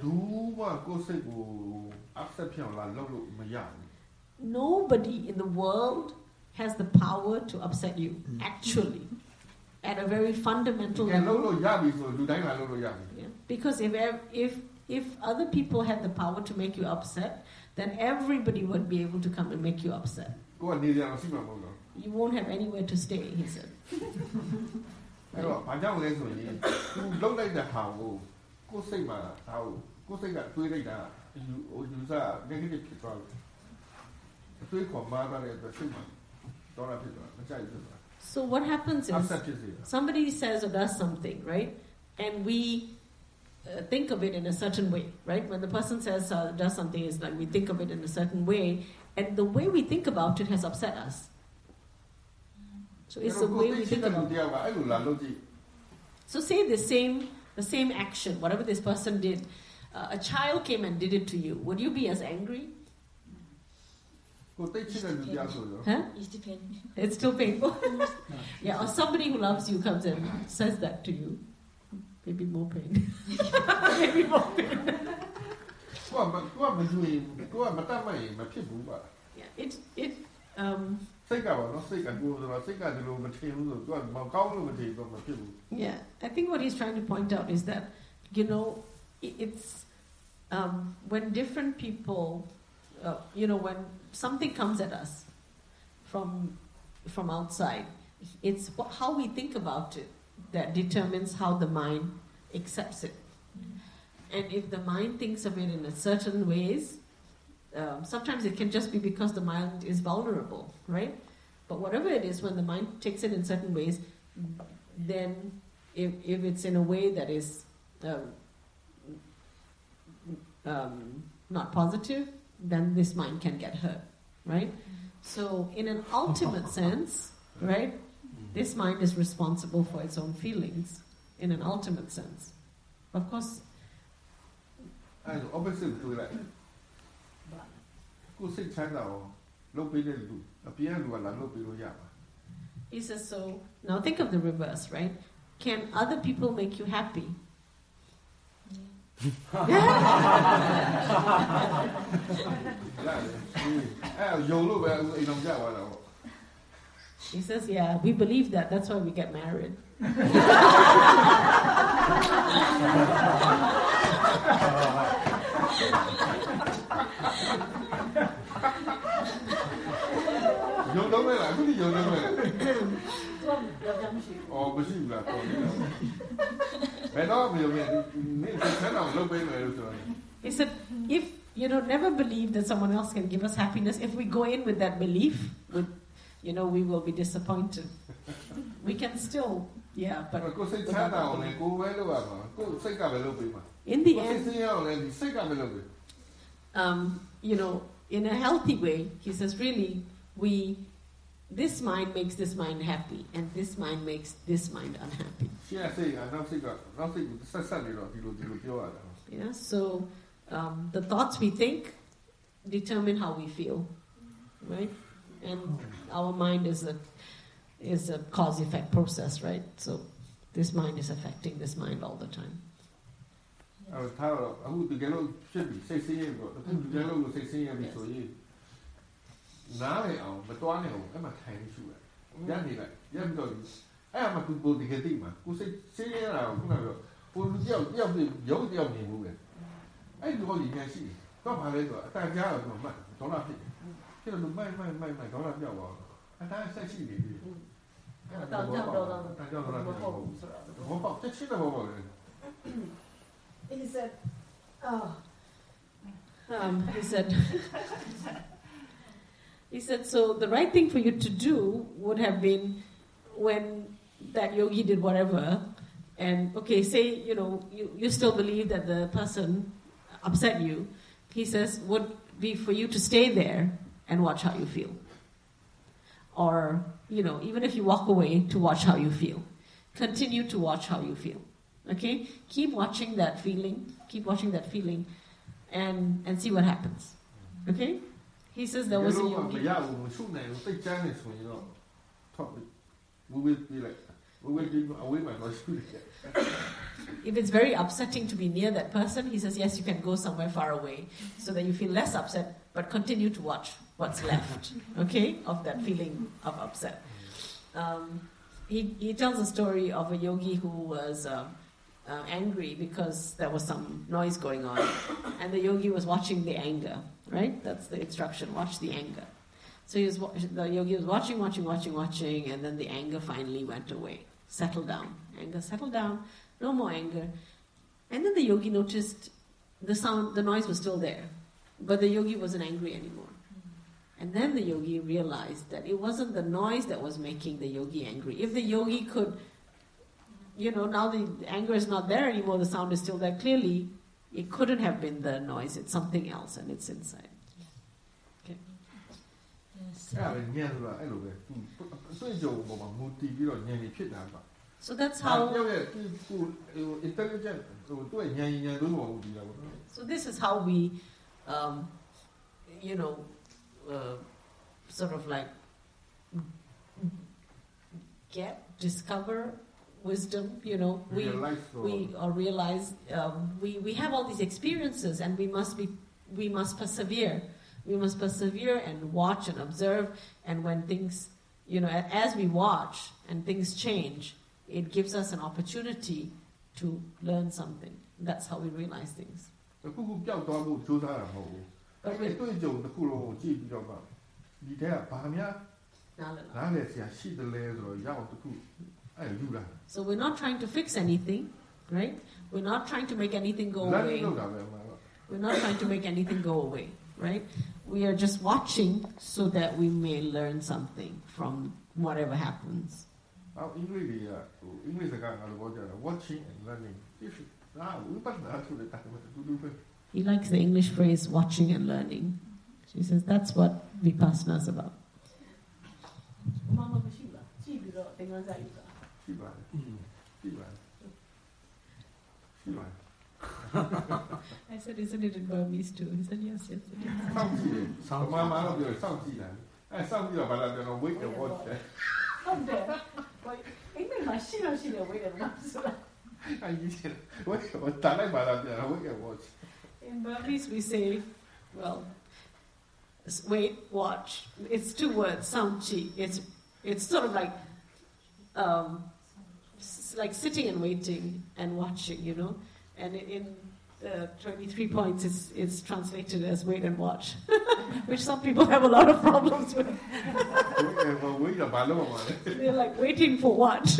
C: Nobody in the world has the power to upset you, actually, at a very fundamental level. Yeah. Because if, if, if other people had the power to make you upset, then everybody would be able to come and make you upset. You won't have anywhere to stay, he said. So what happens is somebody says or does something, right? And we uh, think of it in a certain way, right? When the person says or does something, is like we think of it in a certain way, and the way we think about it has upset us. So it's the way we think about it. So say the same the same action, whatever this person did, uh, a child came and did it to you. Would you be as angry? Huh? It's still painful. Yeah, or somebody who loves you comes and says that to you. Maybe more pain. Maybe more pain. Yeah, it it um. Yeah, I think what he's trying to point out is that, you know, it's um, when different people, uh, you know, when something comes at us from from outside, it's how we think about it that determines how the mind accepts it. And if the mind thinks of it in a certain ways, um, sometimes it can just be because the mind is vulnerable, right? But whatever it is, when the mind takes it in certain ways, then if, if it's in a way that is um, um, not positive, then this mind can get hurt, right? So in an ultimate sense, right, this mind is responsible for its own feelings, in an ultimate sense. Of course,
D: I opposite to that. Go sit China or low pay do. A piano and a low pay.
C: He says, so now think of the reverse, right? Can other people make you happy? He says, yeah, we believe that. That's why we get married. He said, if you know, never believe that someone else can give us happiness. If we go in with that belief, with, you know, we will be disappointed. We can still, yeah, but in the end, um, you know, in a healthy way, he says, really, we, this mind makes this mind happy, and this mind makes this mind unhappy. Yeah, so um, the thoughts we think determine how we feel, right? And our mind is a is a cause-effect process, right? So this mind is affecting this mind all the time. He said, oh, um, he said, he said, so the right thing for you to do would have been when that yogi did whatever, and okay, say, you know, you, you still believe that the person upset you, he says, would be for you to stay there and watch how you feel. Or, you know, even if you walk away, to watch how you feel. Continue to watch how you feel. Okay? Keep watching that feeling, keep watching that feeling, and and see what happens. Okay? He says there was a yogi. If it's very upsetting to be near that person, he says, yes, you can go somewhere far away so that you feel less upset, but continue to watch what's left, okay, of that feeling of upset. Um, he, he tells a story of a yogi who was uh, uh, angry because there was some noise going on, and the yogi was watching the anger, right? That's the instruction, watch the anger. So he was, the yogi was watching, watching, watching, watching, and then the anger finally went away. Settled down. Anger settled down. No more anger. And then the yogi noticed the sound, the noise was still there, but the yogi wasn't angry anymore. And then the yogi realized that it wasn't the noise that was making the yogi angry. If the yogi could, you know, now the anger is not there anymore, the sound is still there, clearly it couldn't have been the noise, it's something else and it's inside. Okay. So that's how. So this is how we, um, you know, uh, sort of like get, discover wisdom. You know, we we or realize um, we we have all these experiences, and we must be we must persevere. We must persevere and watch and observe. And when things, you know, as we watch and things change, it gives us an opportunity to learn something. That's how we realize things. But so we're not trying to fix anything. right? We're not trying to make anything go away. We're not trying to make anything go away, right? We are just watching so that we may learn something from whatever happens.
D: English, English, watching and learning.
C: He likes the English phrase watching and learning. She says that's what Vipassana is about. I said, isn't it in Burmese too? He said, yes, yes, it is.
D: Wait and watch.
C: In Burmese we say, well, wait, watch. It's two words, samchi. It's it's sort of like um, like sitting and waiting and watching, you know. And in uh, twenty-three points, it's it's translated as wait and watch, which some people have a lot of problems with. They're like waiting for what?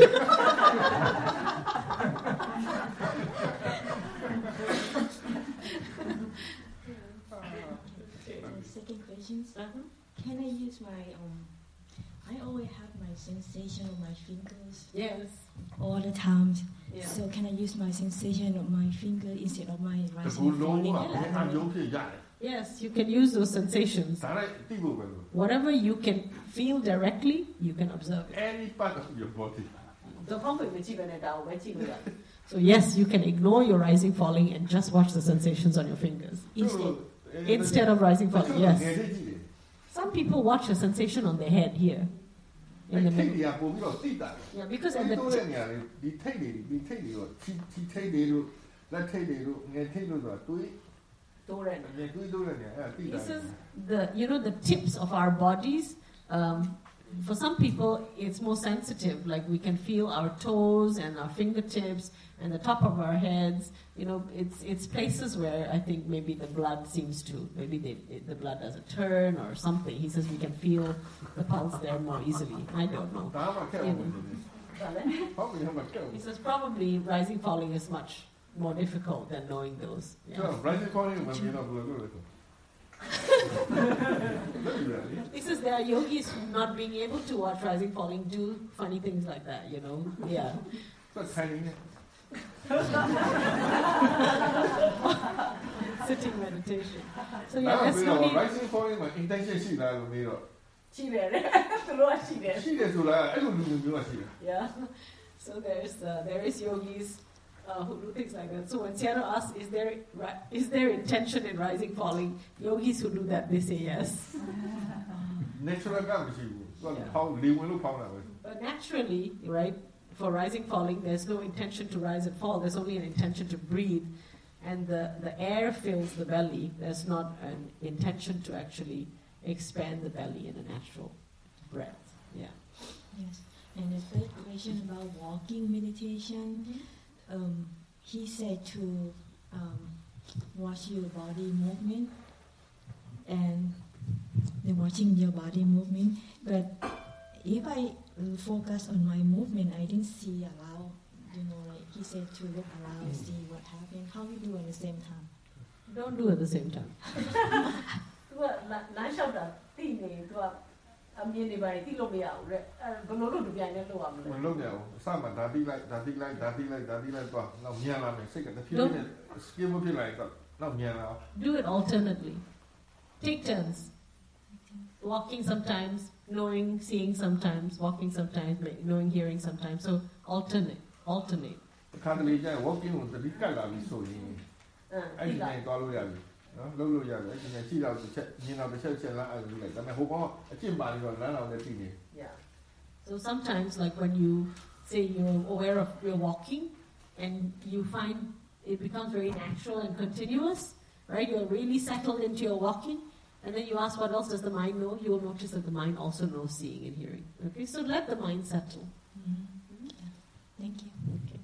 P: Second question. Uh-huh. Can I use my um? I always have my sensation of my fingers.
C: Yes.
P: All the time.
C: Yeah.
P: So can I use my sensation of my finger instead of my rising and falling?
C: Yes, you can use those sensations. Whatever you can feel directly, you can observe it.
D: Any part of your body.
C: So yes, you can ignore your rising, falling, and just watch the sensations on your fingers instead, instead of rising, falling. Yes. Some people watch a sensation on their head here. In the middle. Yeah, because at the He says the you know the tips of our bodies. Um, for some people, it's more sensitive. Like we can feel our toes and our fingertips and the top of our heads. You know, it's it's places where I think maybe the blood seems to maybe they, the blood does a turn or something. He says we can feel the pulse there more easily. I don't know. You know. He says probably rising, falling is much more difficult than knowing those. Yeah.
D: So, rising, falling, when you're not blue.
C: He says there are yogis not being able to watch rising, falling, do funny things like that, you know. Yeah. Sitting meditation. So yeah, that's really
D: rising, falling, my intention is
C: yeah. So there's uh, there is yogis uh, who do things like that. So when Seattle asks, is there is there intention in rising, falling? Yogis who do that, they say yes.
D: Natural But
C: naturally, right, for rising, falling, there's no intention to rise and fall. There's only an intention to breathe. And the, the air fills the belly. There's not an intention to actually expand the belly in a natural breath. Yeah.
P: Yes. And the third question about walking meditation, mm-hmm. um, he said to um, watch your body movement and the watching your body movement. But if I uh, focus on my movement, I didn't see around, you know, like he said to look around, see what happened. How we do at the same time?
C: Don't do at the same time. Do it alternately. Take turns. Walking sometimes, knowing, seeing sometimes, walking sometimes, knowing, hearing sometimes. So alternate, alternate. Yeah. So sometimes, like when you say you're aware of you're walking, and you find it becomes very natural and continuous, right? You're really settled into your walking, and then you ask what else does the mind know? You will notice that the mind also knows seeing and hearing. Okay, so let the mind settle.
P: Mm-hmm. Yeah. Thank you.
C: Okay.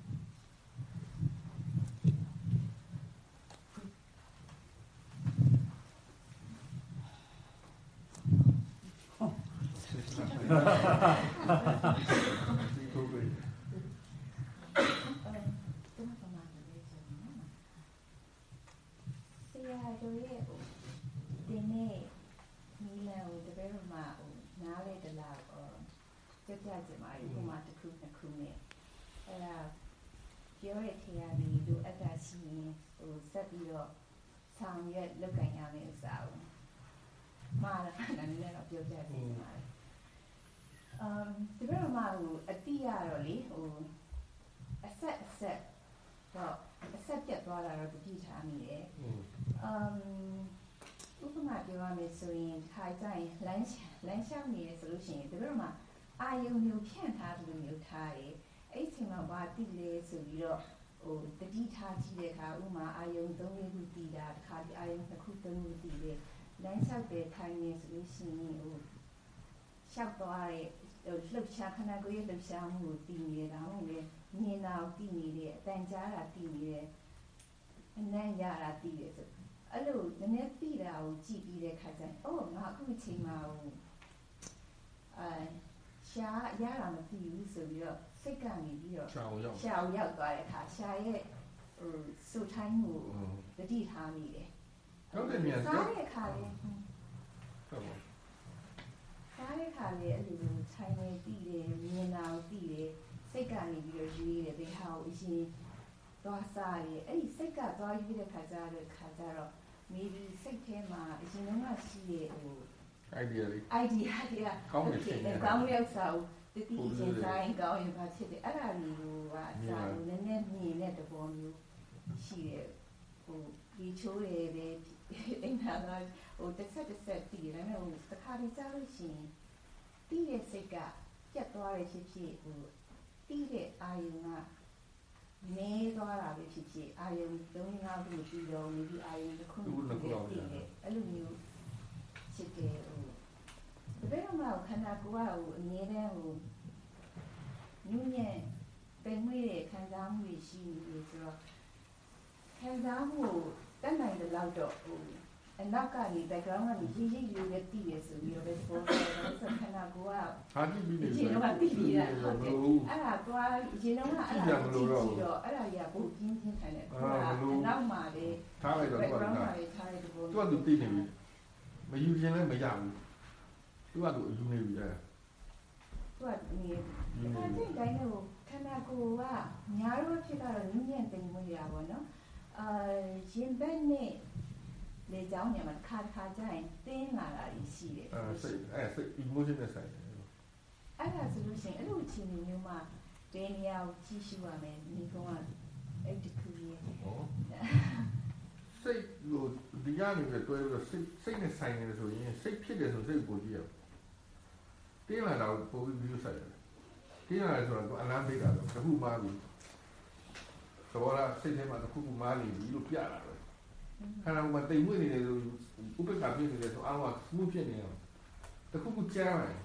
L: ပြောတဲ့ထေရတွေလိုအပ်တာရှိရင်ဟိုဆက်ပြီးတော့ဆောင်ရွက်လုပ်ကိုင်ရမယ်ဥစ္စာကိုမှားတာလည်းလည်းတော့ပြောပြစီပါတယ်။အမ်ဒီဘက်မှာဟိုအတိရတော့လေဟိုအဆက်အဆက်တော့အဆက်ပြတ်သွားတာတော့တတိထားမိတယ်။အမ်ဥပမာပြောရမယ်ဆိုရင်ခါကြရင်လမ်းလမ်းလျှောက်နေရဆိုလို့ရှိရင်ဒီဘက်မှာအာယုံမျိုးဖြန့်ထားတယ်လို့မျိုးထားတယ်။အဲ့ဒီချိန်မှာဘာတိလဲဆိုပြီးတော့ဟိုတတိထားကြည့်တဲ့အခါဥမာအာယုံသုံးလေးခုတည်တာတစ်ခါဒီအာယုံတစ်ခုသုံးခုတည်တယ်လမ်းလျှောက်တဲ့ထိုင်နေဆိုလို့ရှိရင်ဟိုလျှောက်သွားတဲ့ဟိုလှုပ်ရှားခန္ဓာကိုယ်ရဲ့လှုပ်ရှားမှုကိုတည်နေတယ်ဒါမှမဟုတ်လေမြင်တာကိုတည်နေတယ်အတန်ကြားတာတည်နေတယ်အနံ့ရတာတည်တယ်ဆိုအဲ့လိုနည်းနည်းတည်တာကိုကြည့်ပြီးတဲ့ခါကျရင်အော်ငါအခုအချိန်မှာဟိုအဲရှားရတာမသိဘူးဆိုပြီးတော့စိတ်ကနေပြီးတော့ရှားရောက်ရှားရောက်သွားတဲ့အခါရှားရဲ့ဟိုစူထိုင်းမှုတတိထားမိတယ်ဟုတ်တယ်မြန်စားတဲ့အခါလေးဟုတ်ပါစားတဲ့အခါလေးအဲ့လိုထိုင်နေပြီးတယ်မြင်တာကိုပြီးတယ်စိတ်ကနေပြီးတော့ယူရတယ်ဘယ်ဟာကိုအရင်သွားစားရအဲ့ဒီစိတ်ကသွားယူတဲ့ခါကျတော့ခါကျတော့ maybe စိတ်ထဲမှာအရင်တော့ရှိတဲ့ဟို idea လေး idea တွေကကောင်းတယ်ဖြစ်နေကောင်းတဲ့ဥစ္စာကိုတတိအချင်းဆိုင်ကောင်းရင်ဘာဖြစ်တယ်အဲ့ဒါလေးကိုကအစားနည်းနည်းမြင်တဲ့သဘောမျိုးရှိတယ်ဟိုဒီချိုးရယ်ပဲအိမ်မှာဟိုတစ်ဆက်တစ်ဆက်တည်တယ်ဟိုတစ်ခါတည်းကြားလို့ရှိရင်တည်တဲ့စိတ်ကပြတ်သွားတယ်ဖြစ်ဖြစ်ဟိုတည်တဲ့အာယုံကနေသွားတာပဲဖြစ်ဖြစ်အာယုံသုံးငါးခုပြီးတော့မိဒီအာယုံတစ်ခုတစ်ခုတည်တယ်အဲ့လိုမျိုးဖြစ်တယ်ဟိုဒါပေမဲ့ခန္ဓာကိုယ်ကဟိုအမြဲတမ်းဟိုညဉ့်ညံ့ပင်မွေးတဲ့ခံစားမှုရှိနေဆိုတော့ခံစားမှုတတ်နိုင်တဲ့လောက်တော့ဟိုအနောက်ကနေ background ကနေရေးရေးလေးပဲတည်ရဆိုပြီးတော့ပဲပေါ်တယ်ဆိုခန္ဓာကိုယ်ကဟာတိပြီးနေတယ်ကျွန်တော်ကတည်ပြီးတာဟုတ်တယ်အဲ့ဒါသွားရင်တော့အဲ့ဒါကြည့်ကြည့်တော့အဲ့ဒါကြီးကဘုပြင်းပြင်းခံတယ်ခုကအနောက်မှာလေထားလိုက်တော့သူကထားလိုက်တော့သူကသူတည်နေပြီမယူခြင်းလည်းမရဘူးသူကသူအယူနေပြီအဲ့သူကနေအဲ့ဒီတိုင်းကိုခန္ဓာကိုယ်ကညာတော့ဖြစ်တော့ညဉ့်ညံ့တိမ်မွေးရပါတော့နော်အာရင်ဘက်နဲ့လေကြောင်းညမှာခါခါကြရင်တင်းလာတာရှိတယ်အဲ့စိတ်အဲ့စိတ် emotion နဲ့ဆိုင်တယ်အဲ့ဒါဆိုလို့ရှိရင်အဲ့လိုအခြေအနေမျိုးမှာတင်းနေရာကိုကြည့်ရှုရမယ်ဒီကောင်ကအဲ့ဒီခုကြီးဟောစိတ်ကိုဒီကနေပဲတွဲပြီးတော့စိတ်စိတ်နဲ့ဆိုင်နေတယ်ဆိုရင်စိတ်ဖြစ်တယ်ဆိုစိတ်ကိုကြည့်ရတင်းလာတာကိုပို့ပြီးပြီးဆိုင်တယ်တင်းလာတယ်ဆိုတော့အလန်းပေးတာတော့တစ်ခုမှပြီးဆိုတော့စိတ်ထဲမှာတစ်ခုခုမှနေပြီလို့ပြတာပဲခန္ဓာမှာတိမ်မွေ့နေတယ်ဆိုဥပ္ပခါဖြစ်နေတယ်ဆိုအားလုံးကမှုဖြစ်နေအောင်တစ်ခုခုကြားတယ်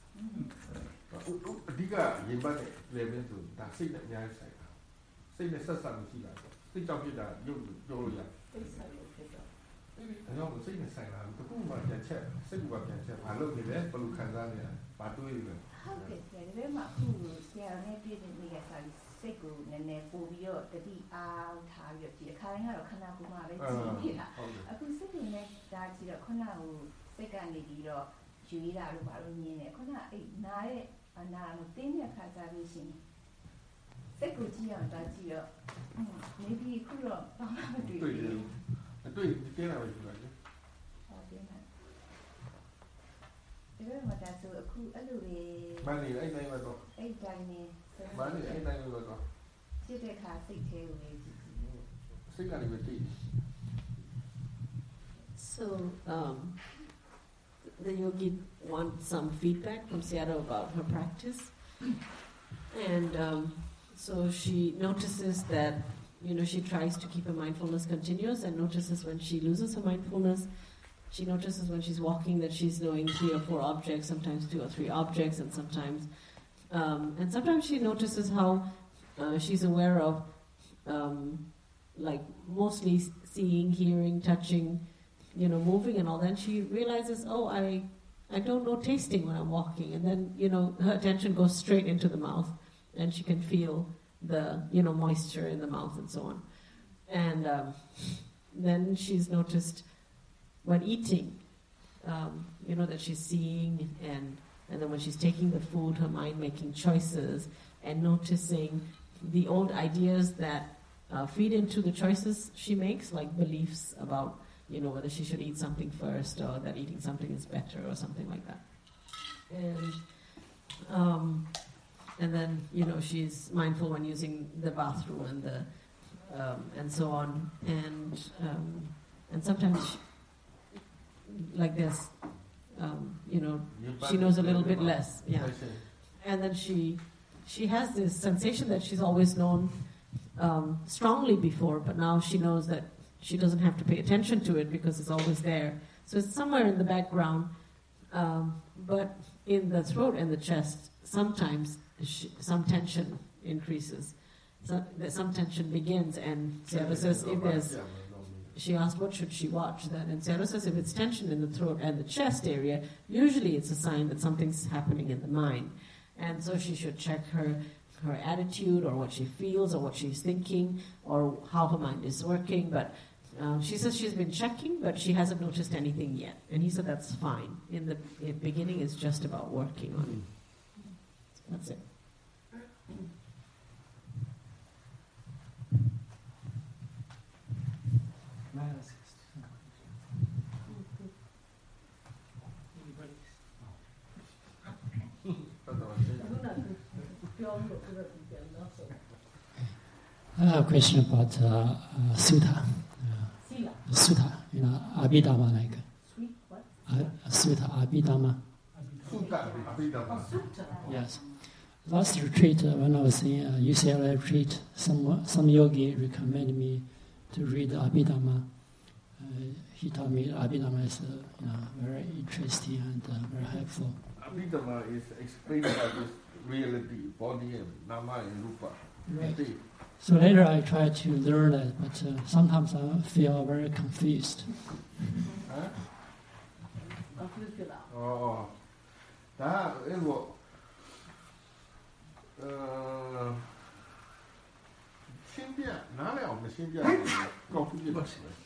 L: အဓိကရင်ပတ်တဲ့ level ဆိုဒါစိတ်နဲ့အများကြီးဆိုင်တာစိတ်နဲ့ဆက်ဆံမှုရှိတာစိတ်ကြောင့်ဖြစ်တာရုပ်ပြောလို့ရတယ်စိတ်ဆိုင်လို့ဖြစ်တော့အဲ့တော့စိတ်နဲ့ဆိုင်တာတစ်ခုမှပြန်ချက်စိတ်ကပြန်ချက်ဘာလို့နေလဲဘယ်လိုခံစားနေလဲဘာတွေးနေလဲဟုတ်ကဲ့ဆရာဒီမှာအခုဆရာနဲ့ပြည့်တဲ့နေရာဆိုင်စိတ်ကိုနည်းနည်းပို့ပြီးတော့တတိအားထားပြီးတော့ဒီအခါတိုင်းကတော့ခန္ဓာကိုယ်မှာပဲကြည့်နေတာအခုစိတ်နဲ့ဒါကြည့်တော့ခုနကဟိုစိတ်ကနေပြီးတော့ယူရတာလို့ဘာလို့မြင်နေခုနအဲ့နားရဲ့အနာကိုတင်းတဲ့ခါစားလို့ရှိရင်စိတ်ကိုကြည့်အောင်ဒါကြည့်တော့နေပြီးခုတော့ဘာမှမတွေ့ဘူးတွေ့တင်းလာပဲရှိပါလေဟုတ်တယ်မှာဒီလိုမှဒါဆိုအခုအဲ့လိုလေမနေအဲ့တိုင်းပဲတော့အဲ့တိုင်းနေမနေအဲ့တိုင်းပဲတော့စိတ်တဲ့ခါစိတ်သေးဝင်ကြည့်စိတ်ကနေပဲကြည့်
C: So um the yogi wants some feedback from Sayadaw about her practice and um so she notices that you know she tries to keep her mindfulness continuous and notices when she loses her mindfulness. She notices when she's walking that she's knowing three or four objects, sometimes two or three objects, and sometimes, um, and sometimes she notices how uh, she's aware of, um, like mostly seeing, hearing, touching, you know, moving and all. Then she realizes, oh, I, I don't know tasting when I'm walking, and then you know her attention goes straight into the mouth, and she can feel the you know moisture in the mouth and so on, and um, then she's noticed. When eating, um, you know, that she's seeing and, and then when she's taking the food, her mind making choices and noticing the old ideas that uh, feed into the choices she makes, like beliefs about, you know, whether she should eat something first or that eating something is better or something like that. And um, and then, you know, she's mindful when using the bathroom and the um, and so on. And um, and sometimes, she, like this, um, you know, she knows a little bit less. Yeah. And then she she has this sensation that she's always known um, strongly before, but now she knows that she doesn't have to pay attention to it because it's always there. So it's somewhere in the background, um, but in the throat and the chest, sometimes she, some tension increases. So, some tension begins, and Sayadaw says if there's... She asked, what should she watch then? And Sayadaw says if it's tension in the throat and the chest area, usually it's a sign that something's happening in the mind. And so she should check her her attitude or what she feels or what she's thinking or how her mind is working. But um, she says she's been checking, but she hasn't noticed anything yet. And he said that's fine. In the in beginning, it's just about working on it. That's it.
H: I have a question about uh, uh, sutta. Uh, sutta, you know, Abhidhamma, like.
C: Sweet what?
H: Uh, sutta, Abhidhamma.
D: Sutta, Abhidhamma.
H: Yes. Last retreat, uh, when I was in uh, U C L A retreat, some some yogi recommended me to read Abhidhamma. Uh, he told me Abhidhamma is uh, you know, very interesting and uh, very helpful.
D: Abhidhamma is explained by this reality, body and nama and rupa.
H: Right. So later I try to learn it, but uh, sometimes I feel very confused.
D: Huh? Oh, that is what. Uh, 新变哪了？我们新变告诉你们。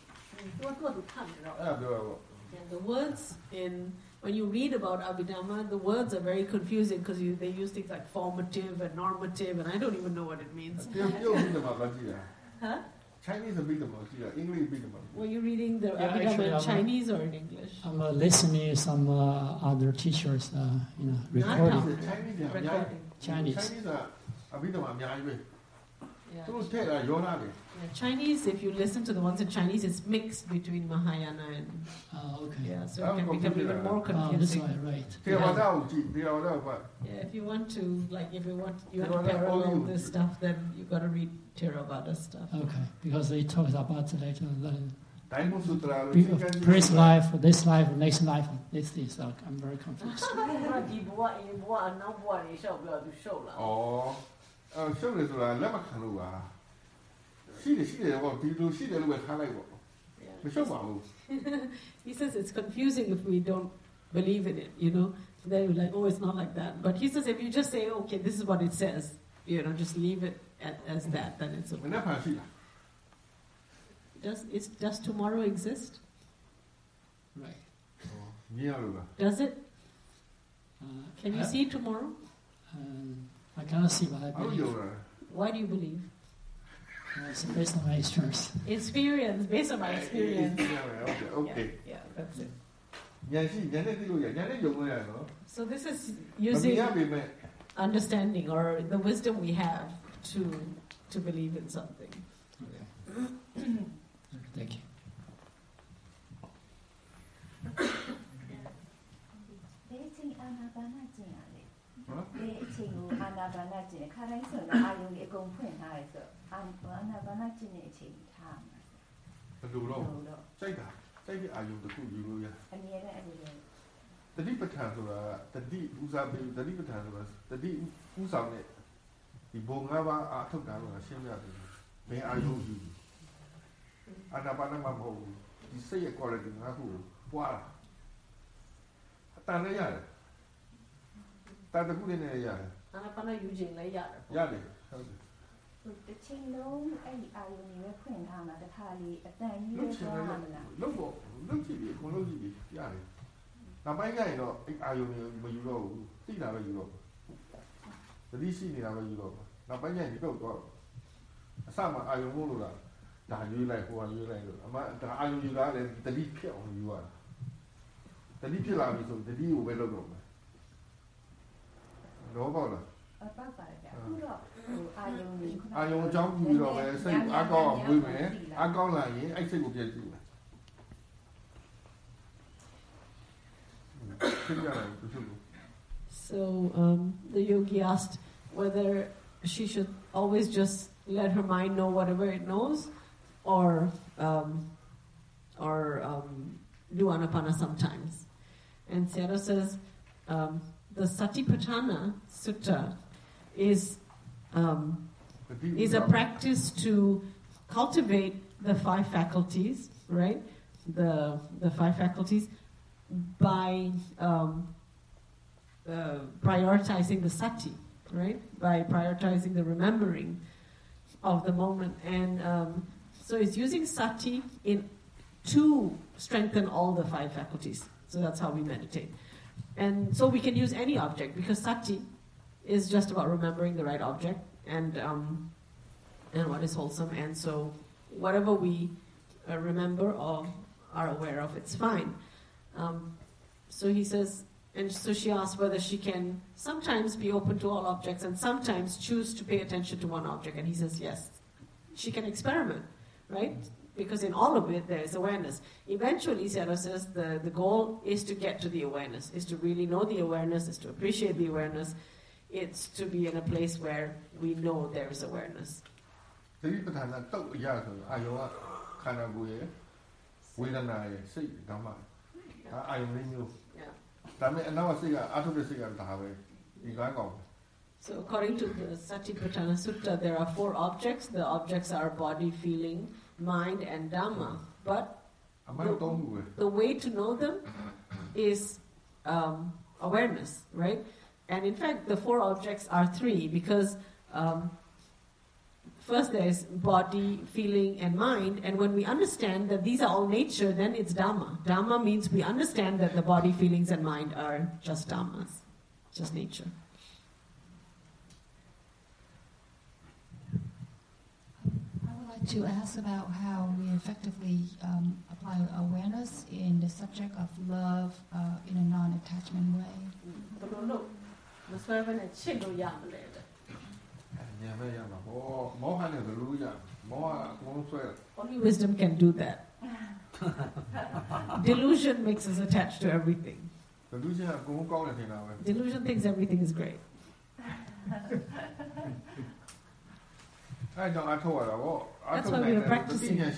D: 哎，对吧？
C: And the words in when you read about Abhidhamma, the words are very confusing because they use things like formative and normative, and I don't even know what it means. Huh?
D: Chinese Abhidhamma, English Abhidhamma.
C: Were you reading the
H: Yeah,
C: Abhidhamma
H: actually,
C: in
H: I'm
C: Chinese or in English?
H: I'm uh, listening to some uh, other teachers, uh, you know, recording.
D: Chinese,
C: recording.
H: Chinese.
D: Chinese Abhidhamma အများကြီးပဲ
C: Yeah.
D: သူတို့ထည့်တာယောနာတွေ
C: Yeah, Chinese, if you listen to the ones in Chinese, it's mixed between Mahayana and...
H: Oh, okay.
C: Yeah, so it can become even more confusing.
H: Oh, that's right.
D: ထေရဝါဒကိုကြည့်ထေရဝါဒကို
C: Yeah, if you want to, like, if you want, you want to
D: Theravada, all
C: parallel
D: you-
C: this stuff, then you got to read Theravada stuff.
H: Okay, because they talk about like uh, the
D: ဒိုင်းမုစုတရာလို့
H: pre- previous life, this life, next life, this is. Uh, I'm very confused.
C: ဒီဘဝအေးဘဝနောက်ဘဝတွေရှောက်ပြီးတော့သူရှုပ်လာ
D: ဩအဲရှုပ်လေဆိုတာလက်မခံလို့ပါရှိတယ်ရှိတယ်ပေါ့ဒီလိုရှိတယ်လို့ပဲထားလိုက်ပေါ့မရှုပ်ပါဘူး
C: He says it's confusing if we don't believe in it, you know. Then you're like, oh, it's not like that. But he says if you just say, okay, this is what it says, you know, just leave it at, as that, then it's
D: မနေ့
C: okay.
D: ဖန်ရှိလား
C: Does is, does tomorrow exist?
H: Right.
D: မြင်ရလို့လား
C: Does it?
H: Uh,
C: Can you
H: I-
C: see tomorrow?
H: Um, I cannot see, but I
D: ဘာလို့
H: believe.
D: ယုံလဲ
C: Why do you believe?
H: Uh, it's based on my experience.
C: Experience, based on my experience.
D: Yeah, okay.
C: Yeah, yeah, that's it.
D: ဉာဏ်ရှိဉာဏ်နဲ့သိလို့ရဉာဏ်နဲ့ယုံလို့ရတယ်နော်
C: So this is
D: မ
C: using
D: မြင်ရပေမဲ့
C: understanding or the wisdom we have to to believe in something.
H: Thank you.
L: ဒီအချိန်အာနာပါနကျင့်ရလေဒီအချိန်ကိုအာနာပါနကျင့်ခါတိုင်းဆိုတော့အာယုံကြီးအကုန်ဖွင့်ထားရဲဆိုအာနာပါနကျင့်တဲ့အချိန်ထားမှာ
D: ဘယ်လိုတော့စိတ်တာစိတ်ရဲ့အာယုံတစ်ခုယူလို့ရ
L: အမြဲတမ်းအဲ့လို
D: တတိပဋ္ဌာန်ဆိုတာတတိဥစားပြီးတတိပဋ္ဌာန်ဆိုတာတတိဥဆောင်တဲ့ဒီဘုံ၅ပါးအာထုတ်တာလို့ရှင်းပြတယ်ဘယ်အာယုံယူအာနာပါနမှာမဟုတ်ဘူးဒီစိတ်ရဲ့ quality ငါခုပွားတာအတန်နဲ့ရတယ်တန်တခုနဲ့ရတယ်
C: Anapana using like yeah.
D: ရတယ်ဟုတ်တယ်
L: တချင်းလုံးအဲ့ဒီအာယုံကြီးပဲဖွင့်ထားမှာတစ်ခါလေးအတန်ကြီးပဲသွားမှာလား
D: လုံးပေါ့လုံးကြည့်ပြီးအကုန်လုံးကြည့်ပြီးရတယ်နောက်ပိုင်းကျရင်တော့အဲ့အာယုံတွေမယူတော့ဘူးသိတာပဲယူတော့တတိရှိနေတာပဲယူတော့နောက်ပိုင်းကျရင်ဒီဘက်ကိုသွားအစမှအာယုံမို့လို့လားဒါရွေးလိုက်ဟိုကရွေးလိုက်လို့အမှဒါအာယုံယူတာလည်းတတိဖြစ်အောင်ယူရတာတတိဖြစ်လာပြီဆိုတတိကိုပဲလုပ်တော့မယ်တော့ပေါ့လား
L: အပတ်ပါတယ်ဗျအခုတော့ဟိုအာယုံကြီး
D: အာယုံအကြောင်းပြီးတော့ပဲစိတ်အားကောင်းအောင်မွေးမယ်အားကောင်းလာရင်အဲ့စိတ်ကိုပြည့်စုံမယ်ဖြစ်ကြတယ်သူသူ
C: So um, the yogi asked whether she should always just let her mind know whatever it knows, or um, or um, do anapana sometimes. And Sayadaw says um, the Satipatthana Sutta is um, is a practice to cultivate the five faculties, right? The the five faculties by um, uh, prioritizing the sati, right? By prioritizing the remembering of the moment. And um, so it's using sati in to strengthen all the five faculties. So that's how we meditate. And so we can use any object because sati is just about remembering the right object and um, and what is wholesome. And so whatever we uh, remember or are aware of, it's fine. Um, so he says, and so she asked whether she can sometimes be open to all objects and sometimes choose to pay attention to one object. And he says, yes, she can experiment, right? Because in all of it, there is awareness. Eventually, Sayadaw says, the, the goal is to get to the awareness, is to really know the awareness, is to appreciate the awareness. It's to be in a place where we know there is awareness. So according to the Satipatthana Sutta, there are four objects. The objects are body, feeling, mind, and Dhamma. But the, the way to know them is um, awareness, right? And in fact, the four objects are three because um, first there is body, feeling, and mind. And when we understand that these are all nature, then it's Dhamma. Dhamma means we understand that the body, feelings, and mind are just Dhammas, just nature.
Q: To ask about how we effectively um, apply awareness in the subject of love uh, in a non-attachment way.
C: Only wisdom can do that. Delusion makes us attached to everything. Delusion thinks everything is great.
D: That's
C: why we are practicing. And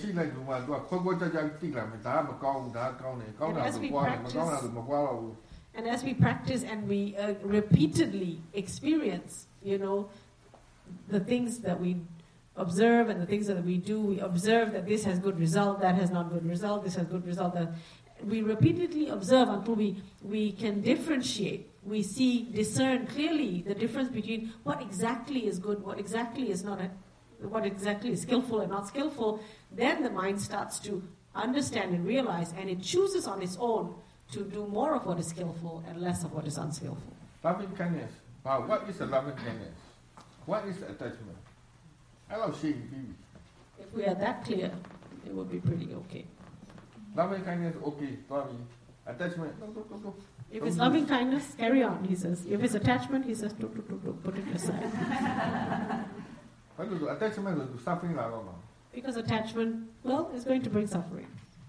C: as we practice, and as we practice and we uh, repeatedly experience, you know, the things that we observe and the things that we do, we observe that this has good result, that has not good result, this has good result. That we repeatedly observe until we, we can differentiate. We see, discern clearly the difference between what exactly is good, what exactly is not a what exactly is skillful and not skillful, then the mind starts to understand and realize, and it chooses on its own to do more of what is skillful and less of what is unskillful.
D: Loving kindness. Wow, what is a loving kindness? What is attachment? I love seeing people.
C: If we are that clear, it would be pretty okay.
D: Loving kindness, okay. Loving attachment, no, no, no, no.
C: If it's loving kindness, carry on, he says. If it's attachment, he says, do, do, do, do, put it aside.
D: Attachment is suffering.
C: Because attachment, well, is going to bring suffering.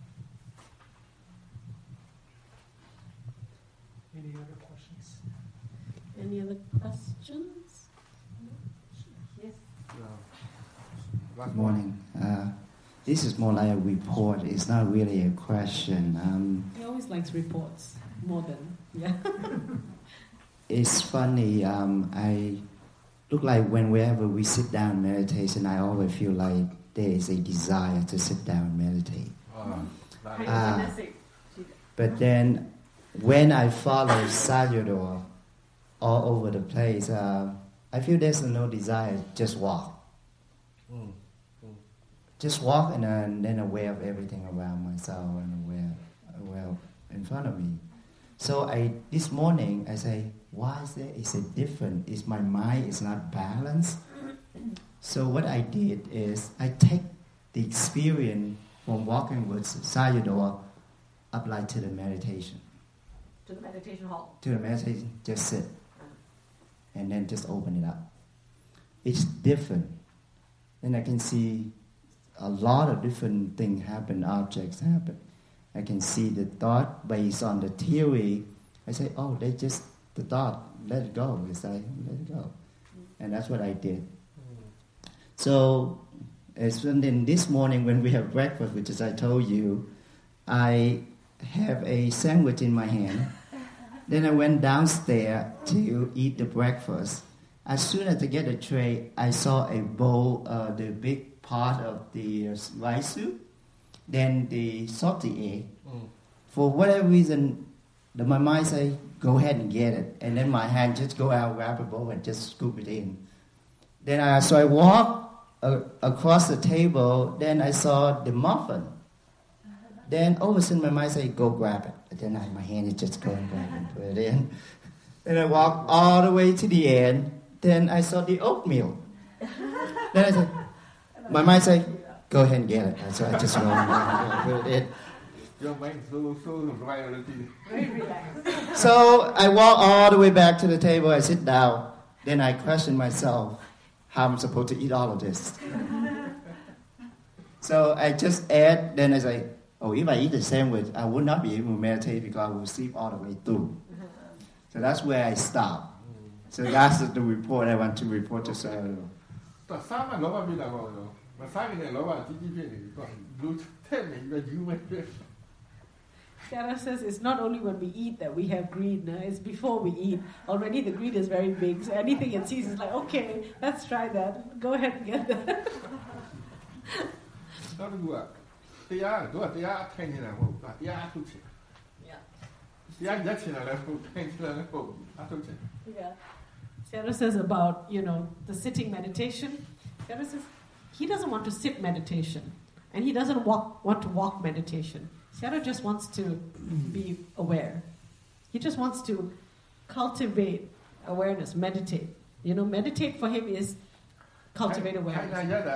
R: Any other questions?
C: Any other questions? Yes.
S: Good morning. Uh, this is more like a report. It's not really a question. Um,
C: he always likes reports more than, yeah.
S: It's funny. Um, I look like whenever we sit down meditation, I always feel like there is a desire to sit down and meditate. Uh, but then when I follow Sayadaw all over the place, uh, I feel there's no desire, just walk.
D: Mm. Mm.
S: Just walk and uh, then aware of everything around myself and aware, aware in front of me. So I this morning I say, why is there is it different? Is my mind is not balanced? So what I did is I take the experience from walking with Sayadaw apply to the meditation.
C: To the meditation hall.
S: To the meditation, just sit. And then just open it up. It's different. Then I can see a lot of different things happen, objects happen. I can see the thought based on the theory. I say, oh, they just, the thought, let it go. It's like, let it go. And that's what I did. So, as then this morning when we have breakfast, which as I told you, I have a sandwich in my hand. Then I went downstairs to eat the breakfast. As soon as I get the tray, I saw a bowl, uh, the big pot of the uh, rice soup, then the salty egg. Mm. For whatever reason, the, my mind say, go ahead and get it. And then my hand just go out, grab a bowl, and just scoop it in. Then I, so I walked uh, across the table, then I saw the muffin. Then all of a sudden my mind say, go grab it. And then I, my hand is just going grab and put it in. Then I walked all the way to the end. Then I saw the oatmeal. Then I said, my mind said, go ahead and get it. And so I just went and put it in.
D: Your mind so, so right.
C: Very relaxed.
S: So I walk all the way back to the table. I sit down. Then I question myself how I'm supposed to eat all of this. So I just add. Then I say, oh, if I eat the sandwich, I would not be able to meditate because I will sleep all the way through. So that's where I stop. So that's the report I want to report to Sayadaw.
C: Sarah says it's not only when we eat that we have greed, no? It's before we eat. Already the greed is very big, so anything it sees is like, okay, let's try that. Go ahead and get that.
D: Yeah. Yeah.
C: Yeah. Sarah says about, you know, the sitting meditation. Sarah says he doesn't want to sit meditation, and he doesn't walk, want to walk meditation. Sarah just wants to be aware. He just wants to cultivate awareness, meditate. You know, meditate for him is cultivate awareness.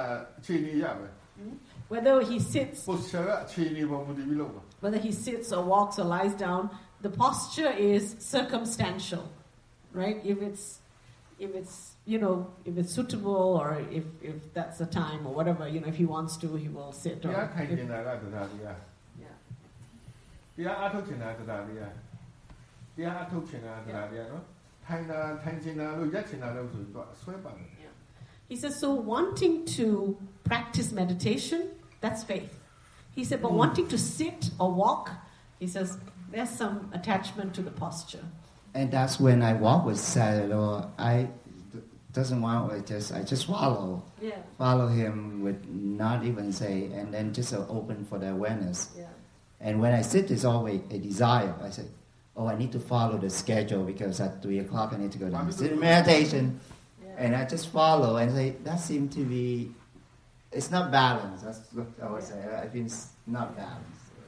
C: Whether he sits, whether he sits or walks or lies down, the posture is circumstantial, right? If it's, if it's, you know, if it's suitable or if, if that's the time or whatever, you know, if he wants to, he will sit. Or if, He says, so wanting to practice meditation, that's faith. He said, but mm. wanting to sit or walk, he says, there's some attachment to the posture.
S: And that's when I walk with Sayadaw. I doesn't want to just, I just follow.
C: Yeah.
S: Follow him with not even say, and then just uh, open for the awareness.
C: Yeah.
S: And when I sit, it's always a desire. I say, oh, I need to follow the schedule because at three o'clock I need to go down to sit in meditation. Yeah. And I just follow and say, that seems to be, it's not balanced. That's what I would say. I think it's not balanced.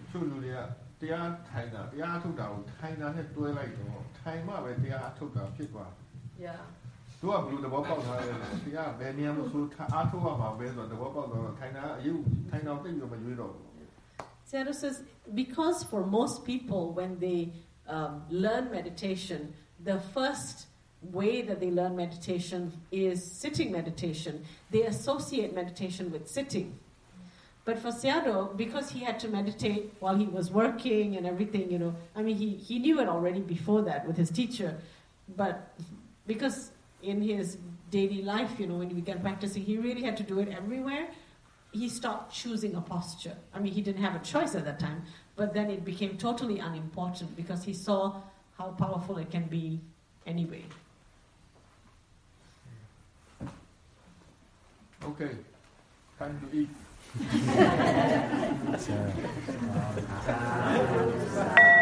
C: Yeah. Sayadaw says, because for most people, when they um, learn meditation, the first way that they learn meditation is sitting meditation. They associate meditation with sitting. But for Sayadaw, because he had to meditate while he was working and everything, you know, I mean, he, he knew it already before that with his teacher. But because in his daily life, you know, when he began practicing, he really had to do it everywhere. He stopped choosing a posture. I mean, he didn't have a choice at that time, but then it became totally unimportant because he saw how powerful it can be anyway.
D: Okay, time to eat.